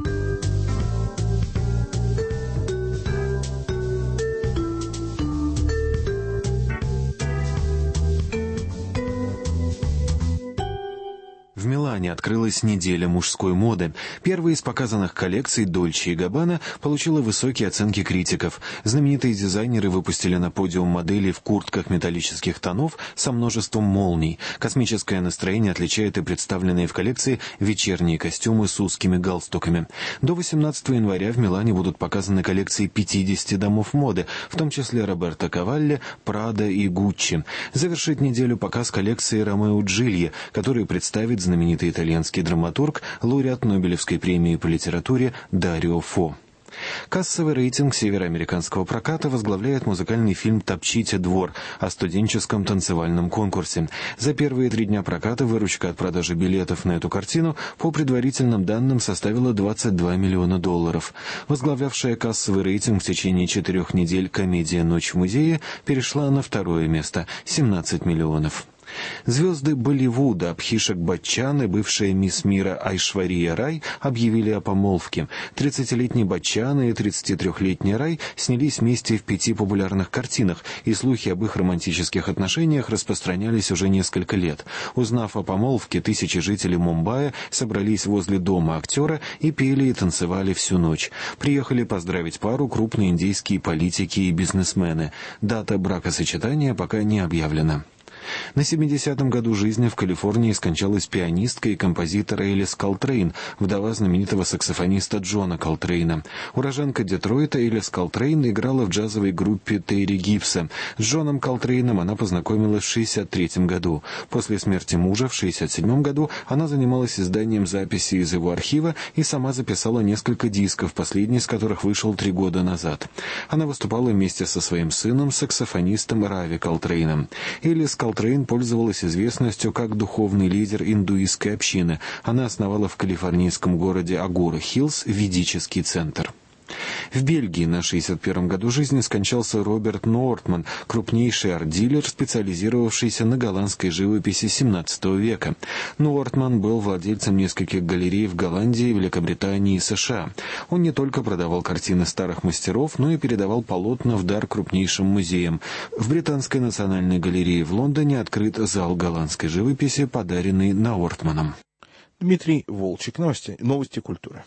В Милане открылась неделя мужской моды. Первая из показанных коллекций Dolce & Gabbana получила высокие оценки критиков. Знаменитые дизайнеры выпустили на подиум модели в куртках металлических тонов со множеством молний. Космическое настроение отличает и представленные в коллекции вечерние костюмы с узкими галстуками. До 18 января в Милане будут показаны коллекции 50 домов моды, в том числе Роберто Кавалли, Прада и Гуччи. Завершит неделю показ коллекции Ромео Джильи, который представит знаменитый итальянский драматург, лауреат Нобелевской премии по литературе Дарио Фо. Кассовый рейтинг североамериканского проката возглавляет музыкальный фильм «Топчите двор» о студенческом танцевальном конкурсе. За первые 3 дня проката выручка от продажи билетов на эту картину по предварительным данным составила $22 миллиона. Возглавлявшая кассовый рейтинг в течение 4 недель комедия «Ночь в музее» перешла на 2-е место – 17 миллионов. Звезды Болливуда Абхишек Баччан и бывшая мисс мира Айшвария Рай объявили о помолвке. 30-летний Баччан и 33-летний Рай снялись вместе в 5 популярных картинах, и слухи об их романтических отношениях распространялись уже несколько лет. Узнав о помолвке, тысячи жителей Мумбаи собрались возле дома актера и пели и танцевали всю ночь. Приехали поздравить пару крупные индийские политики и бизнесмены. Дата бракосочетания пока не объявлена. На 70-м году жизни в Калифорнии скончалась пианистка и композитор Элис Колтрейн, вдова знаменитого саксофониста Джона Колтрейна. Уроженка Детройта Элис Колтрейн играла в джазовой группе Терри Гибса. С Джоном Колтрейном она познакомилась в 1963 году. После смерти мужа в 1967 году она занималась изданием записей из его архива и сама записала несколько дисков, последний из которых вышел 3 года назад. Она выступала вместе со своим сыном, саксофонистом Рави Колтрейном. Элис Колтрейн пользовалась известностью как духовный лидер индуистской общины. Она основала в калифорнийском городе Агура-Хиллз ведический центр. В Бельгии на 61-м году жизни скончался Роберт Нортман, крупнейший арт-дилер, специализировавшийся на голландской живописи XVII века. Нортман был владельцем нескольких галерей в Голландии, Великобритании и США. Он не только продавал картины старых мастеров, но и передавал полотна в дар крупнейшим музеям. В Британской национальной галерее в Лондоне открыт зал голландской живописи, подаренный Нортманом. Дмитрий Волчек. Новости культуры.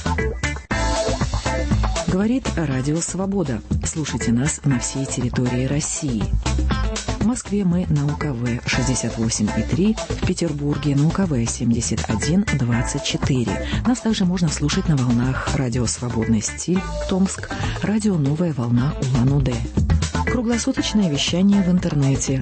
Говорит Радио Свобода. Слушайте нас на всей территории России. В Москве мы на УКВ 68,3, в Петербурге на УКВ 71,24. Нас также можно слушать на волнах Радио Свободный стиль, Томск, Радио Новая волна Улан-Удэ. Круглосуточное вещание в интернете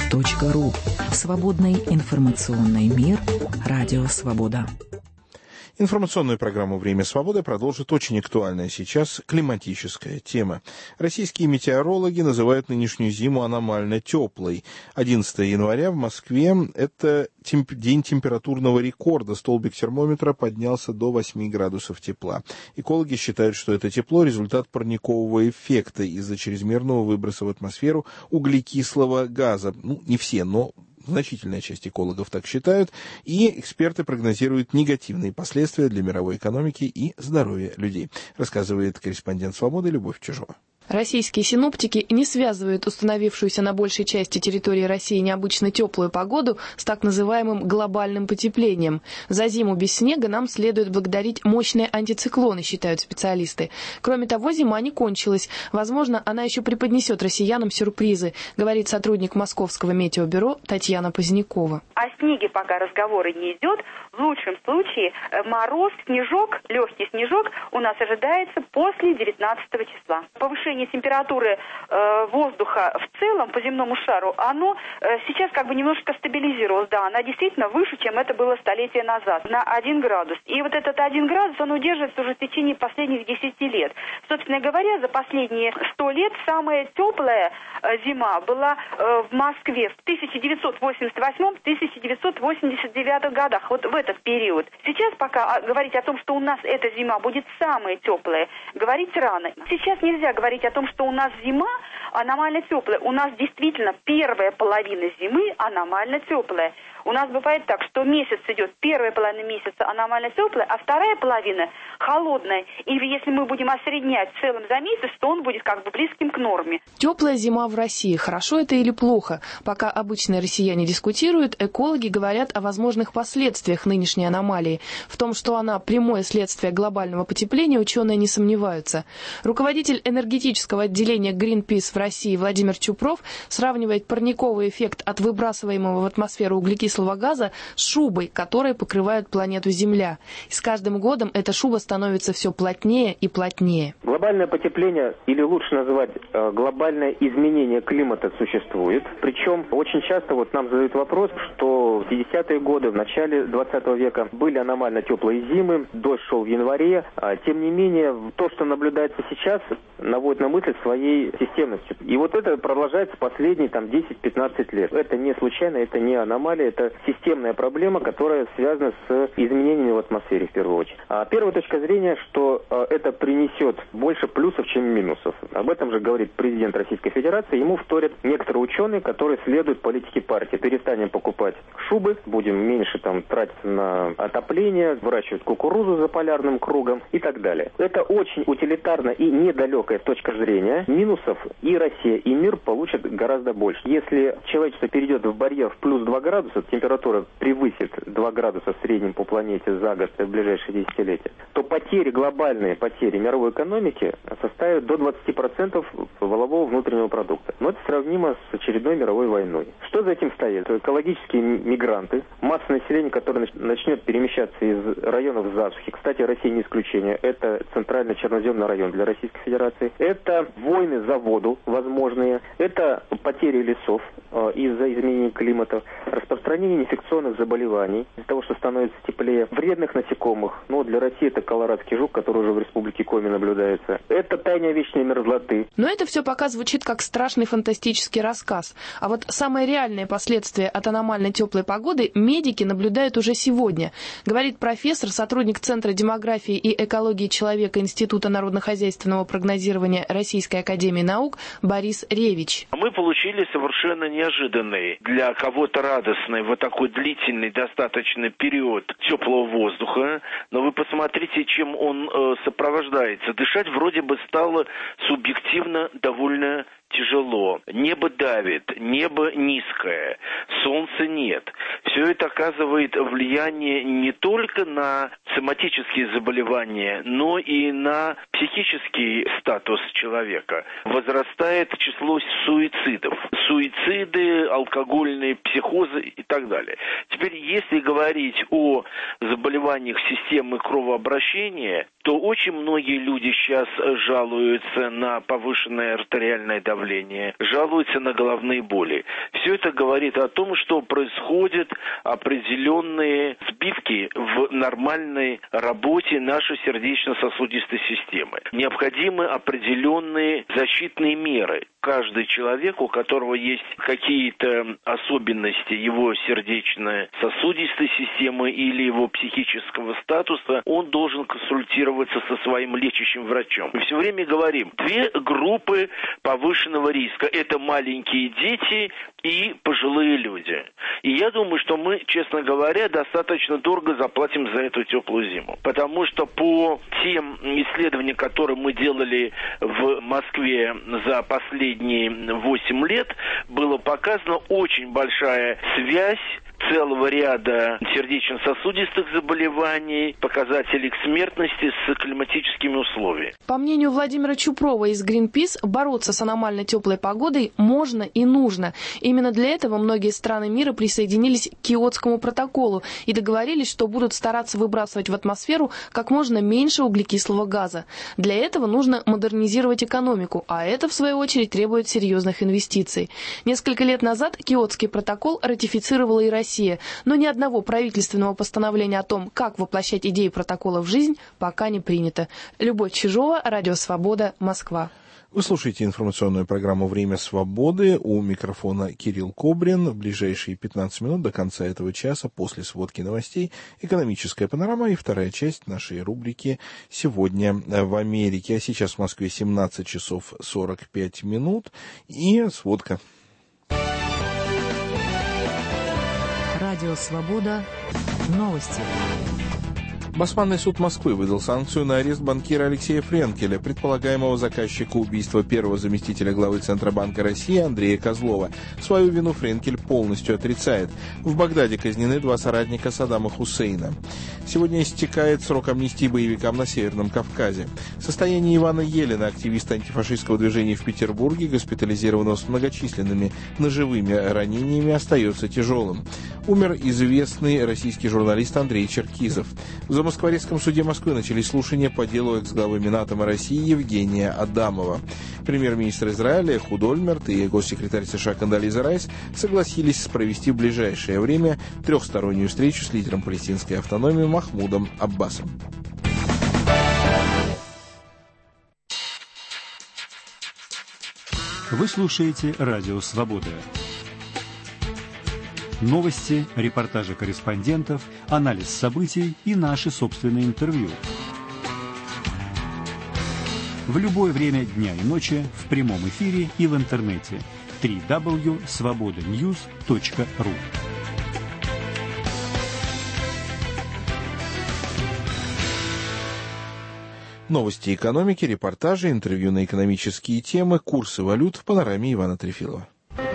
www.svobodanews.ru. Свободный информационный мир. Радио Свобода. Информационную программу «Время свободы» продолжит очень актуальная сейчас климатическая тема. Российские метеорологи называют нынешнюю зиму аномально теплой. 11 января в Москве – это день температурного рекорда. Столбик термометра поднялся до 8 градусов тепла. Экологи считают, что это тепло – результат парникового эффекта из-за чрезмерного выброса в атмосферу углекислого газа. Не все, но значительная часть экологов так считают, и эксперты прогнозируют негативные последствия для мировой экономики и здоровья людей, рассказывает корреспондент «Свободы» Любовь Чижова. Российские синоптики не связывают установившуюся на большей части территории России необычно теплую погоду с так называемым глобальным потеплением. За зиму без снега нам следует благодарить мощные антициклоны, считают специалисты. Кроме того, зима не кончилась. Возможно, она еще преподнесет россиянам сюрпризы, говорит сотрудник Московского метеобюро Татьяна Позднякова. О снеге пока разговора не идет. В лучшем случае мороз, снежок, легкий снежок у нас ожидается после 19 числа. Повышение температуры воздуха в целом по земному шару, оно сейчас немножко стабилизировалось. Да, она действительно выше, чем это было столетия назад, на 1 градус. И вот этот 1 градус, он удерживается уже в течение последних 10 лет. Собственно говоря, за последние 100 лет самая теплая зима была в Москве в 1988-1989 годах, вот в этот период. Сейчас пока говорить о том, что у нас эта зима будет самая теплая, говорить рано. Сейчас нельзя говорить о том, что у нас зима аномально теплая. У нас действительно первая половина зимы аномально теплая. У нас бывает так, что месяц идет, первая половина месяца аномально теплая, а вторая половина холодная. И если мы будем осреднять в целом за месяц, то он будет близким к норме. Теплая зима в России. Хорошо это или плохо? Пока обычные россияне дискутируют, экологи говорят о возможных последствиях нынешней аномалии. В том, что она прямое следствие глобального потепления, ученые не сомневаются. Руководитель энергетического отделения Greenpeace в России Владимир Чупров сравнивает парниковый эффект от выбрасываемого в атмосферу углекислого газа с шубой, которой покрывают планету Земля. И с каждым годом эта шуба становится все плотнее и плотнее. Глобальное потепление, или лучше называть глобальное изменение климата, существует. Причем очень часто нам задают вопрос, что в 50-е годы, в начале 20 века были аномально теплые зимы, дождь шел в январе. Тем не менее, то, что наблюдается сейчас, наводит на мысль своей системностью. И вот это продолжается последние 10-15 лет. Это не случайно, это не аномалия, это системная проблема, которая связана с изменениями в атмосфере в первую очередь. Первая точка зрения, что это принесет больше плюсов, чем минусов. Об этом же говорит президент Российской Федерации. Ему вторят некоторые ученые, которые следуют политике партии. Перестанем покупать шубы, будем меньше тратиться на отопление, выращивать кукурузу за полярным кругом и так далее. Это очень утилитарно и недалекая точка зрения. Минусов и Россия, и мир получат гораздо больше. Если человечество перейдет в барьер в плюс 2 градуса, температура превысит 2 градуса в среднем по планете за год в ближайшие десятилетия, то глобальные потери мировой экономики составят до 20% валового внутреннего продукта. Но это сравнимо с очередной мировой войной. Что за этим стоит? Экологические мигранты, масса населения, которая начнет перемещаться из районов засухи. Кстати, Россия не исключение. Это центрально-черноземный район для Российской Федерации. Это войны за воду возможные. Это потери лесов из-за изменения климата. Распространение инфекционных заболеваний из-за того, что становится теплее, вредных насекомых. Для России это колорадский жук, который уже в республике Коми наблюдается. Это тайна вечной мерзлоты. Но это все пока звучит как страшный фантастический рассказ. А вот самые реальные последствия от аномально теплой погоды медики наблюдают уже сегодня, говорит профессор, сотрудник Центра демографии и экологии человека Института народно-хозяйственного прогнозирования Российской академии наук Борис Ревич. Мы получили совершенно неожиданный, для кого-то радостный, такой длительный достаточно период теплого воздуха. Но вы посмотрите, чем он сопровождается. Дышать вроде бы стало субъективно довольно тяжело. Небо давит, небо низкое, солнца нет. Все это оказывает влияние не только на соматические заболевания, но и на психический статус человека. Возрастает число суицидов. Суициды, алкогольные психозы и так далее. Теперь, если говорить о заболеваниях системы кровообращения, то очень многие люди сейчас жалуются на повышенное артериальное давление, давление, жалуются на головные боли. Все это говорит о том, что происходят определенные сбивки в нормальной работе нашей сердечно-сосудистой системы. Необходимы определенные защитные меры. Каждый человек, у которого есть какие-то особенности его сердечно-сосудистой системы или его психического статуса, он должен консультироваться со своим лечащим врачом. Мы все время говорим, две группы повышенного риска. Это маленькие дети и пожилые люди. И я думаю, что мы, честно говоря, достаточно дорого заплатим за эту теплую зиму. Потому что по тем исследованиям, которые мы делали в Москве за последние 8 лет, было показано очень большая связь целого ряда сердечно-сосудистых заболеваний, показателей к смертности с климатическими условиями. По мнению Владимира Чупрова из Greenpeace, бороться с аномально теплой погодой можно и нужно. Именно для этого многие страны мира присоединились к Киотскому протоколу и договорились, что будут стараться выбрасывать в атмосферу как можно меньше углекислого газа. Для этого нужно модернизировать экономику, а это, в свою очередь, требует серьезных инвестиций. Несколько лет назад Киотский протокол ратифицировала и Россия, но ни одного правительственного постановления о том, как воплощать идеи протокола в жизнь, пока не принято. Любовь Чижова, Радио Свобода, Москва. Вы слушаете информационную программу «Время свободы». У микрофона Кирилл Кобрин. В ближайшие 15 минут до конца этого часа, после сводки новостей, экономическая панорама и вторая часть нашей рубрики «Сегодня в Америке». А сейчас в Москве 17 часов 45 минут и сводка. Радио «Свобода». Новости. Басманный суд Москвы выдал санкцию на арест банкира Алексея Френкеля, предполагаемого заказчика убийства первого заместителя главы Центробанка России Андрея Козлова. Свою вину Френкель полностью отрицает. В Багдаде казнены 2 соратника Саддама Хусейна. Сегодня истекает срок амнистии боевикам на Северном Кавказе. Состояние Ивана Елена, активиста антифашистского движения в Петербурге, госпитализированного с многочисленными ножевыми ранениями, остается тяжелым. Умер известный российский журналист Андрей Черкизов. В Замоскворецком суде Москвы начались слушания по делу экс-главы Минатома России Евгения Адамова. Премьер-министр Израиля Эхуд Ольмерт и госсекретарь США Кондолиза Райс согласились провести в ближайшее время трехстороннюю встречу с лидером палестинской автономии Махмудом Аббасом. Вы слушаете Радио Свобода. Новости, репортажи корреспондентов, анализ событий и наши собственные интервью. В любое время дня и ночи в прямом эфире и в интернете. www.svobodanews.ru. Новости экономики, репортажи, интервью на экономические темы, курсы валют в панораме Ивана Трефилова.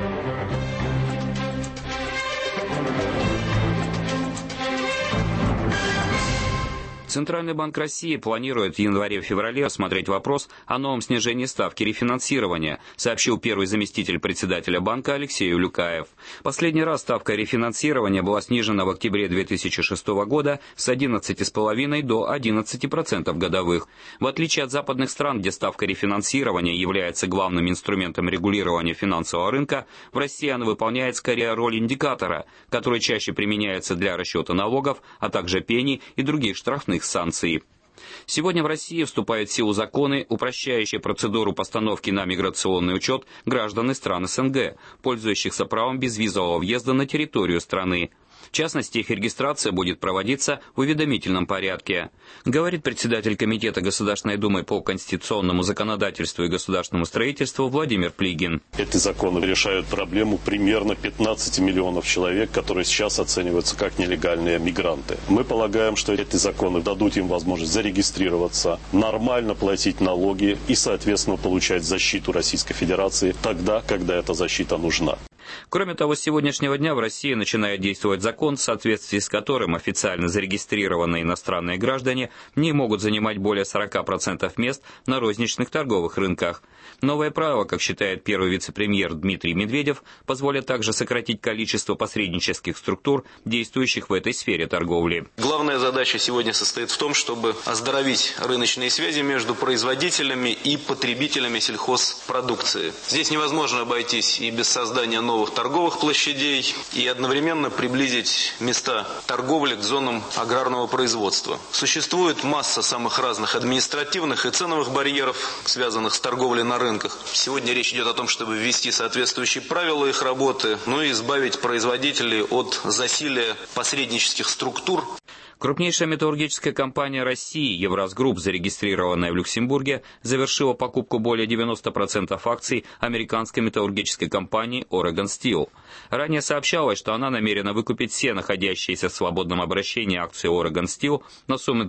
Центральный банк России планирует в январе-феврале рассмотреть вопрос о новом снижении ставки рефинансирования, сообщил первый заместитель председателя банка Алексей Улюкаев. Последний раз ставка рефинансирования была снижена в октябре 2006 года с 11,5% до 11% годовых. В отличие от западных стран, где ставка рефинансирования является главным инструментом регулирования финансового рынка, в России она выполняет скорее роль индикатора, который чаще применяется для расчета налогов, а также пений и других штрафных санкций. Сегодня в России вступают в силу законы, упрощающие процедуру постановки на миграционный учет граждан из стран СНГ, пользующихся правом безвизового въезда на территорию страны. В частности, их регистрация будет проводиться в уведомительном порядке, говорит председатель Комитета Государственной Думы по конституционному законодательству и государственному строительству Владимир Плигин. Эти законы решают проблему примерно 15 миллионов человек, которые сейчас оцениваются как нелегальные мигранты. Мы полагаем, что эти законы дадут им возможность зарегистрироваться, нормально платить налоги и, соответственно, получать защиту Российской Федерации тогда, когда эта защита нужна. Кроме того, с сегодняшнего дня в России начинает действовать закон, в соответствии с которым официально зарегистрированные иностранные граждане не могут занимать более 40% мест на розничных торговых рынках. Новое правило, как считает первый вице-премьер Дмитрий Медведев, позволит также сократить количество посреднических структур, действующих в этой сфере торговли. Главная задача сегодня состоит в том, чтобы оздоровить рыночные связи между производителями и потребителями сельхозпродукции. Здесь невозможно обойтись и без создания новых торговых площадей, и одновременно приблизить места торговли к зонам аграрного производства. Существует масса самых разных административных и ценовых барьеров, связанных с торговлей на рынках. Сегодня речь идет о том, чтобы ввести соответствующие правила их работы, но и избавить производителей от засилия посреднических структур. Крупнейшая металлургическая компания России «Евразгрупп», зарегистрированная в Люксембурге, завершила покупку более 90% акций американской металлургической компании Oregon Steel. Ранее сообщалось, что она намерена выкупить все находящиеся в свободном обращении акции Oregon Steel на сумму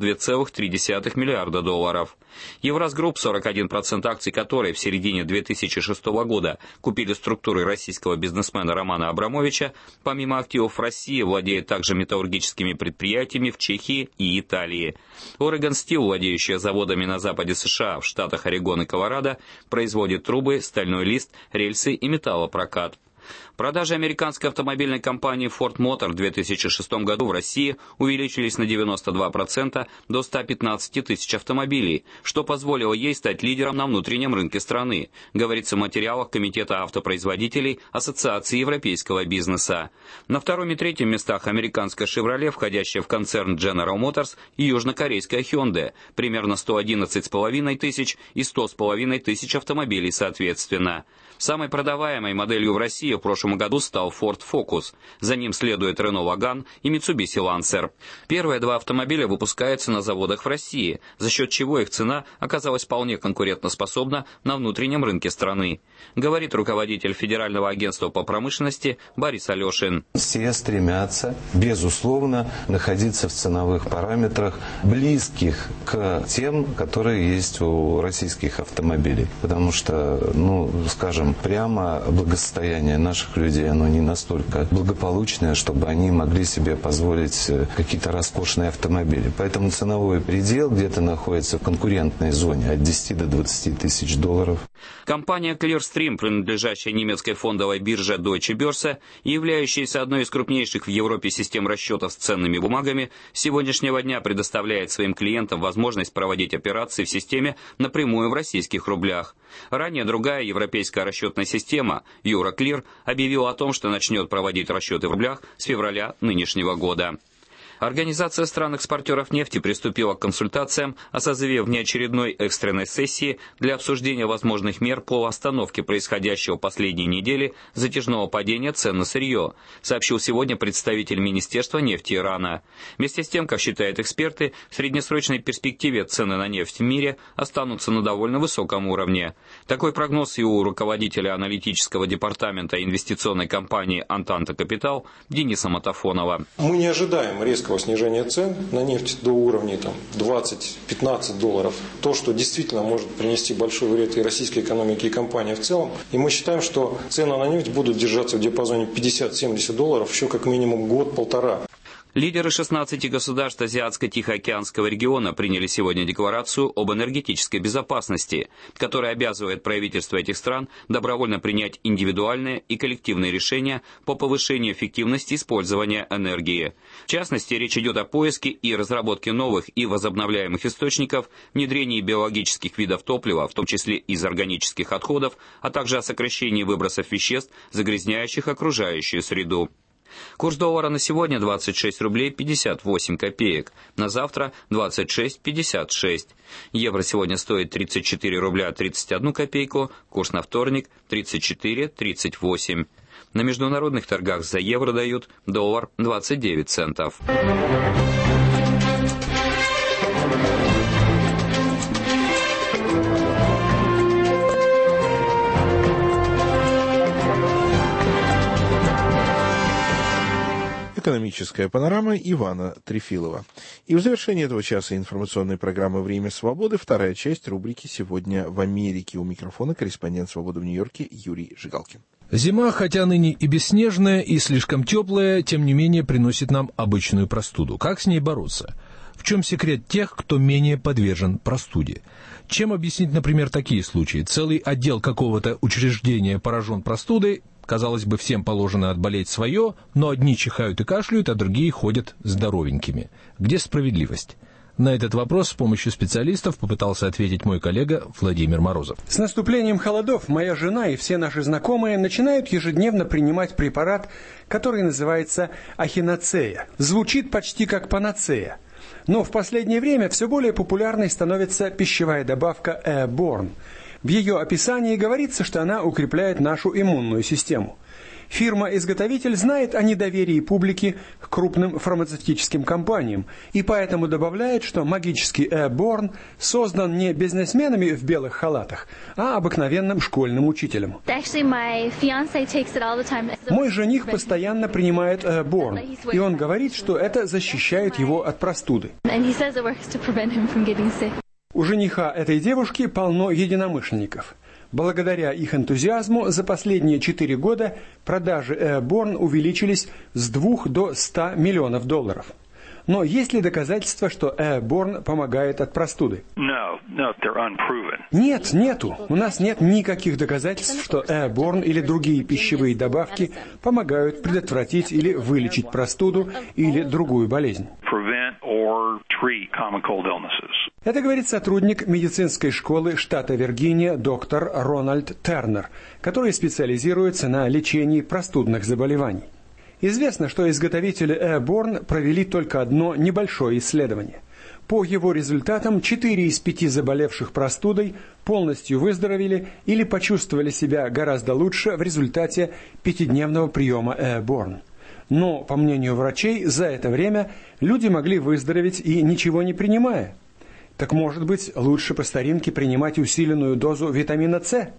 $2,3 миллиарда. «Евразгрупп», 41% акций которой в середине 2006 года купили структуры российского бизнесмена Романа Абрамовича, помимо активов в России, владеет также металлургическими предприятиями в Чехии и Италии. Oregon Steel, владеющая заводами на западе США, в штатах Орегон и Колорадо, производит трубы, стальной лист, рельсы и металлопрокат. Продажи американской автомобильной компании Ford Motor в 2006 году в России увеличились на 92% до 115 тысяч автомобилей, что позволило ей стать лидером на внутреннем рынке страны, говорится в материалах Комитета автопроизводителей Ассоциации европейского бизнеса. На втором и третьем местах американская Chevrolet, входящая в концерн General Motors, и южнокорейская Hyundai, примерно 111,5 тысяч и 100,5 тысяч автомобилей соответственно. Самой продаваемой моделью в России в прошлом году стал Ford Focus. За ним следует Renault Logan и Mitsubishi Lancer. Первые два автомобиля выпускаются на заводах в России, за счет чего их цена оказалась вполне конкурентоспособна на внутреннем рынке страны, говорит руководитель Федерального агентства по промышленности Борис Алешин. Все стремятся, безусловно, находиться в ценовых параметрах, близких к тем, которые есть у российских автомобилей. Потому что, скажем, прямо благосостояние наших людей, оно не настолько благополучное, чтобы они могли себе позволить какие-то роскошные автомобили. Поэтому ценовой предел где-то находится в конкурентной зоне от 10 до 20 тысяч долларов. Компания Clearstream, принадлежащая немецкой фондовой бирже Deutsche Börse и являющаяся одной из крупнейших в Европе систем расчетов с ценными бумагами, с сегодняшнего дня предоставляет своим клиентам возможность проводить операции в системе напрямую в российских рублях. Ранее другая европейская расчетная система, Euroclear, объявила о том, что начнет проводить расчеты в рублях с февраля нынешнего года. Организация стран-экспортеров нефти приступила к консультациям о созыве внеочередной экстренной сессии для обсуждения возможных мер по остановке происходящего последней недели затяжного падения цен на сырье, сообщил сегодня представитель Министерства нефти Ирана. Вместе с тем, как считают эксперты, в среднесрочной перспективе цены на нефть в мире останутся на довольно высоком уровне. Такой прогноз и у руководителя аналитического департамента инвестиционной компании «Антанта Капитал» Дениса Матафонова. Мы не ожидаем резкого снижения цен на нефть до уровней 20-15 долларов. То, что действительно может принести большой вред и российской экономике, и компании в целом. И мы считаем, что цены на нефть будут держаться в диапазоне 50-70 долларов еще как минимум год-полтора. Лидеры 16 государств Азиатско-Тихоокеанского региона приняли сегодня декларацию об энергетической безопасности, которая обязывает правительства этих стран добровольно принять индивидуальные и коллективные решения по повышению эффективности использования энергии. В частности, речь идет о поиске и разработке новых и возобновляемых источников, внедрении биологических видов топлива, в том числе из органических отходов, а также о сокращении выбросов веществ, загрязняющих окружающую среду. Курс доллара на сегодня 26 рублей 58 копеек, на завтра 26,56. Евро сегодня стоит 34 рубля 31 копейку, курс на вторник 34,38. На международных торгах за евро дают доллар 29 центов. Экономическая панорама Ивана Трефилова. И в завершении этого часа информационной программы «Время свободы» вторая часть рубрики «Сегодня в Америке». У микрофона корреспондент «Свободы» в Нью-Йорке Юрий Жигалкин. Зима, хотя ныне и бесснежная, и слишком теплая, тем не менее приносит нам обычную простуду. Как с ней бороться? В чем секрет тех, кто менее подвержен простуде? Чем объяснить, например, такие случаи? Целый отдел какого-то учреждения поражен простудой, казалось бы, всем положено отболеть свое, но одни чихают и кашляют, а другие ходят здоровенькими. Где справедливость? На этот вопрос с помощью специалистов попытался ответить мой коллега Владимир Морозов. С наступлением холодов моя жена и все наши знакомые начинают ежедневно принимать препарат, который называется ахиноцея. Звучит почти как панацея. Но в последнее время все более популярной становится пищевая добавка Airborne. В ее описании говорится, что она укрепляет нашу иммунную систему. Фирма-изготовитель знает о недоверии публики к крупным фармацевтическим компаниям и поэтому добавляет, что магический Airborne создан не бизнесменами в белых халатах, а обыкновенным школьным учителем. Мой жених постоянно принимает Airborne, и он говорит, что это защищает его от простуды. У жениха этой девушки полно единомышленников. Благодаря их энтузиазму за последние 4 года продажи Airborne увеличились с 2 до 100 миллионов долларов. Но есть ли доказательства, что Airborne помогает от простуды? Нет, нету. У нас нет никаких доказательств, что Airborne или другие пищевые добавки помогают предотвратить или вылечить простуду или другую болезнь. Это говорит сотрудник медицинской школы штата Виргиния доктор Рональд Тернер, который специализируется на лечении простудных заболеваний. Известно, что изготовители Airborne провели только одно небольшое исследование. По его результатам 4 из 5 заболевших простудой полностью выздоровели или почувствовали себя гораздо лучше в результате 5-дневного приема Airborne. Но, по мнению врачей, за это время люди могли выздороветь и ничего не принимая. Так, может быть, лучше по старинке принимать усиленную дозу витамина С?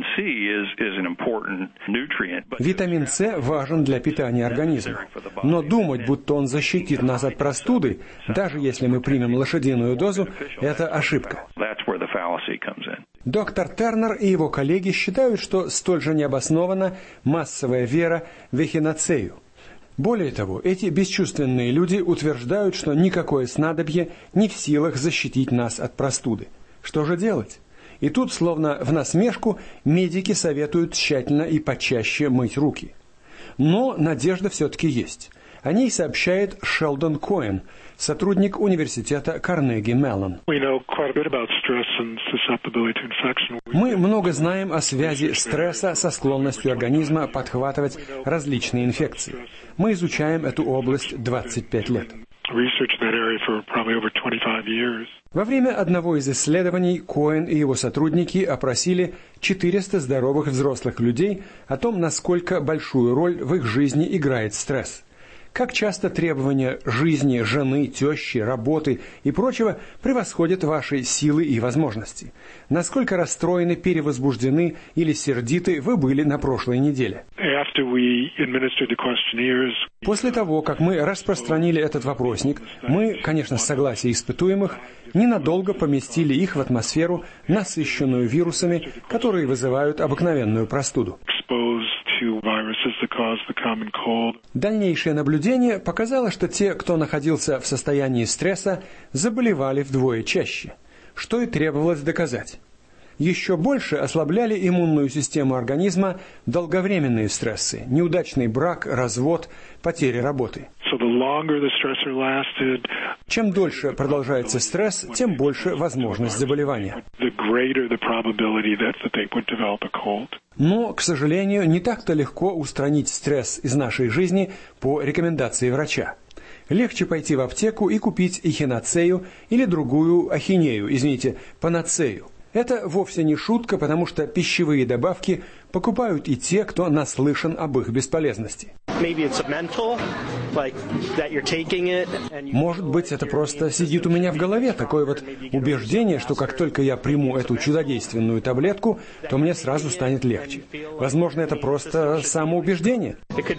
Витамин С важен для питания организма. Но думать, будто он защитит нас от простуды, даже если мы примем лошадиную дозу, это ошибка. Доктор Тернер и его коллеги считают, что столь же необоснована массовая вера в эхиноцею. Более того, эти бесчувственные люди утверждают, что никакое снадобье не в силах защитить нас от простуды. Что же делать? И тут, словно в насмешку, медики советуют тщательно и почаще мыть руки. Но надежда все-таки есть. О ней сообщает Шелдон Коэн, сотрудник университета Карнеги Меллон. Мы много знаем о связи стресса со склонностью организма подхватывать различные инфекции. Мы изучаем эту область 25 лет. Во время одного из исследований Коэн и его сотрудники опросили 400 здоровых взрослых людей о том, насколько большую роль в их жизни играет стресс. Как часто требования жизни, жены, тещи, работы и прочего превосходят ваши силы и возможности? Насколько расстроены, перевозбуждены или сердиты вы были на прошлой неделе? После того, как мы распространили этот вопросник, мы, конечно, с согласия испытуемых, ненадолго поместили их в атмосферу, насыщенную вирусами, которые вызывают обыкновенную простуду. Дальнейшее наблюдение показало, что те, кто находился в состоянии стресса, заболевали вдвое чаще, что и требовалось доказать. Еще больше ослабляли иммунную систему организма долговременные стрессы, неудачный брак, развод, потеря работы. Чем дольше продолжается стресс, тем больше возможность заболевания. Но, к сожалению, не так-то легко устранить стресс из нашей жизни по рекомендации врача. Легче пойти в аптеку и купить эхиноцею или другую панацею. Это вовсе не шутка, потому что пищевые добавки покупают и те, кто наслышан об их бесполезности. Может быть, это просто сидит у меня в голове, такое вот убеждение, что как только я приму эту чудодейственную таблетку, то мне сразу станет легче. Возможно, это просто самоубеждение.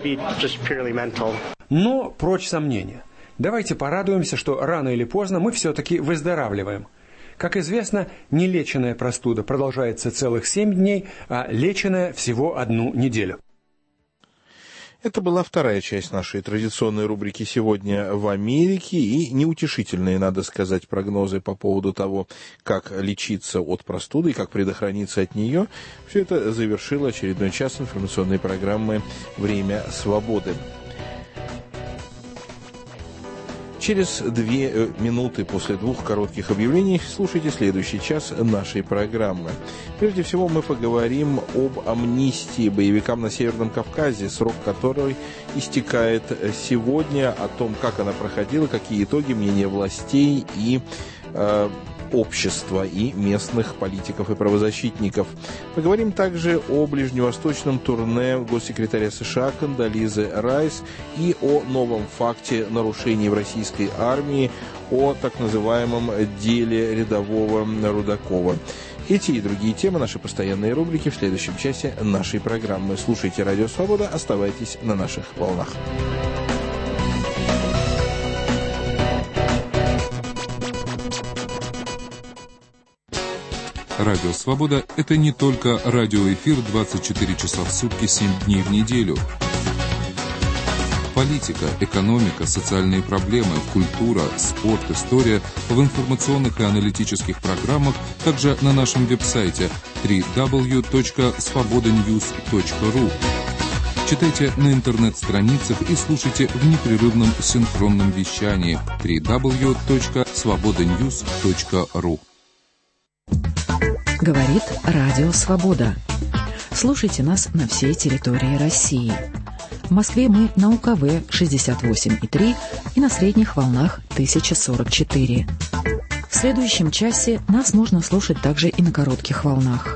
Но прочь сомнения. Давайте порадуемся, что рано или поздно мы все-таки выздоравливаем. Как известно, нелеченная простуда продолжается целых 7 дней, а леченная всего 1 неделю. Это была вторая часть нашей традиционной рубрики «Сегодня в Америке» и неутешительные, надо сказать, прогнозы по поводу того, как лечиться от простуды и как предохраниться от нее. Все это завершило очередной час информационной программы «Время свободы». Через 2 минуты после 2 коротких объявлений слушайте следующий час нашей программы. Прежде всего мы поговорим об амнистии боевикам на Северном Кавказе, срок которой истекает сегодня, о том, как она проходила, какие итоги, мнения властей и общества и местных политиков и правозащитников. Поговорим также о ближневосточном турне госсекретаря США Кондолизы Райс и о новом факте нарушений в российской армии, о так называемом деле рядового Рудакова. Эти и другие темы, наши постоянные рубрики в следующем часе нашей программы. Слушайте «Радио Свобода», оставайтесь на наших волнах. Радио «Свобода» — это не только радиоэфир 24 часа в сутки, 7 дней в неделю. Политика, экономика, социальные проблемы, культура, спорт, история в информационных и аналитических программах, также на нашем веб-сайте www.svobodanews.ru. Читайте на интернет-страницах и слушайте в непрерывном синхронном вещании www.svobodanews.ru. Говорит Радио Свобода. Слушайте нас на всей территории России. В Москве мы на УКВ 68,3 и на средних волнах 1044. В следующем часе нас можно слушать также и на коротких волнах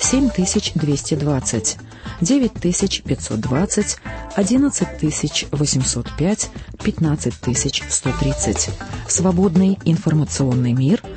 7220, 9520, 11805, 15130. Свободный информационный мир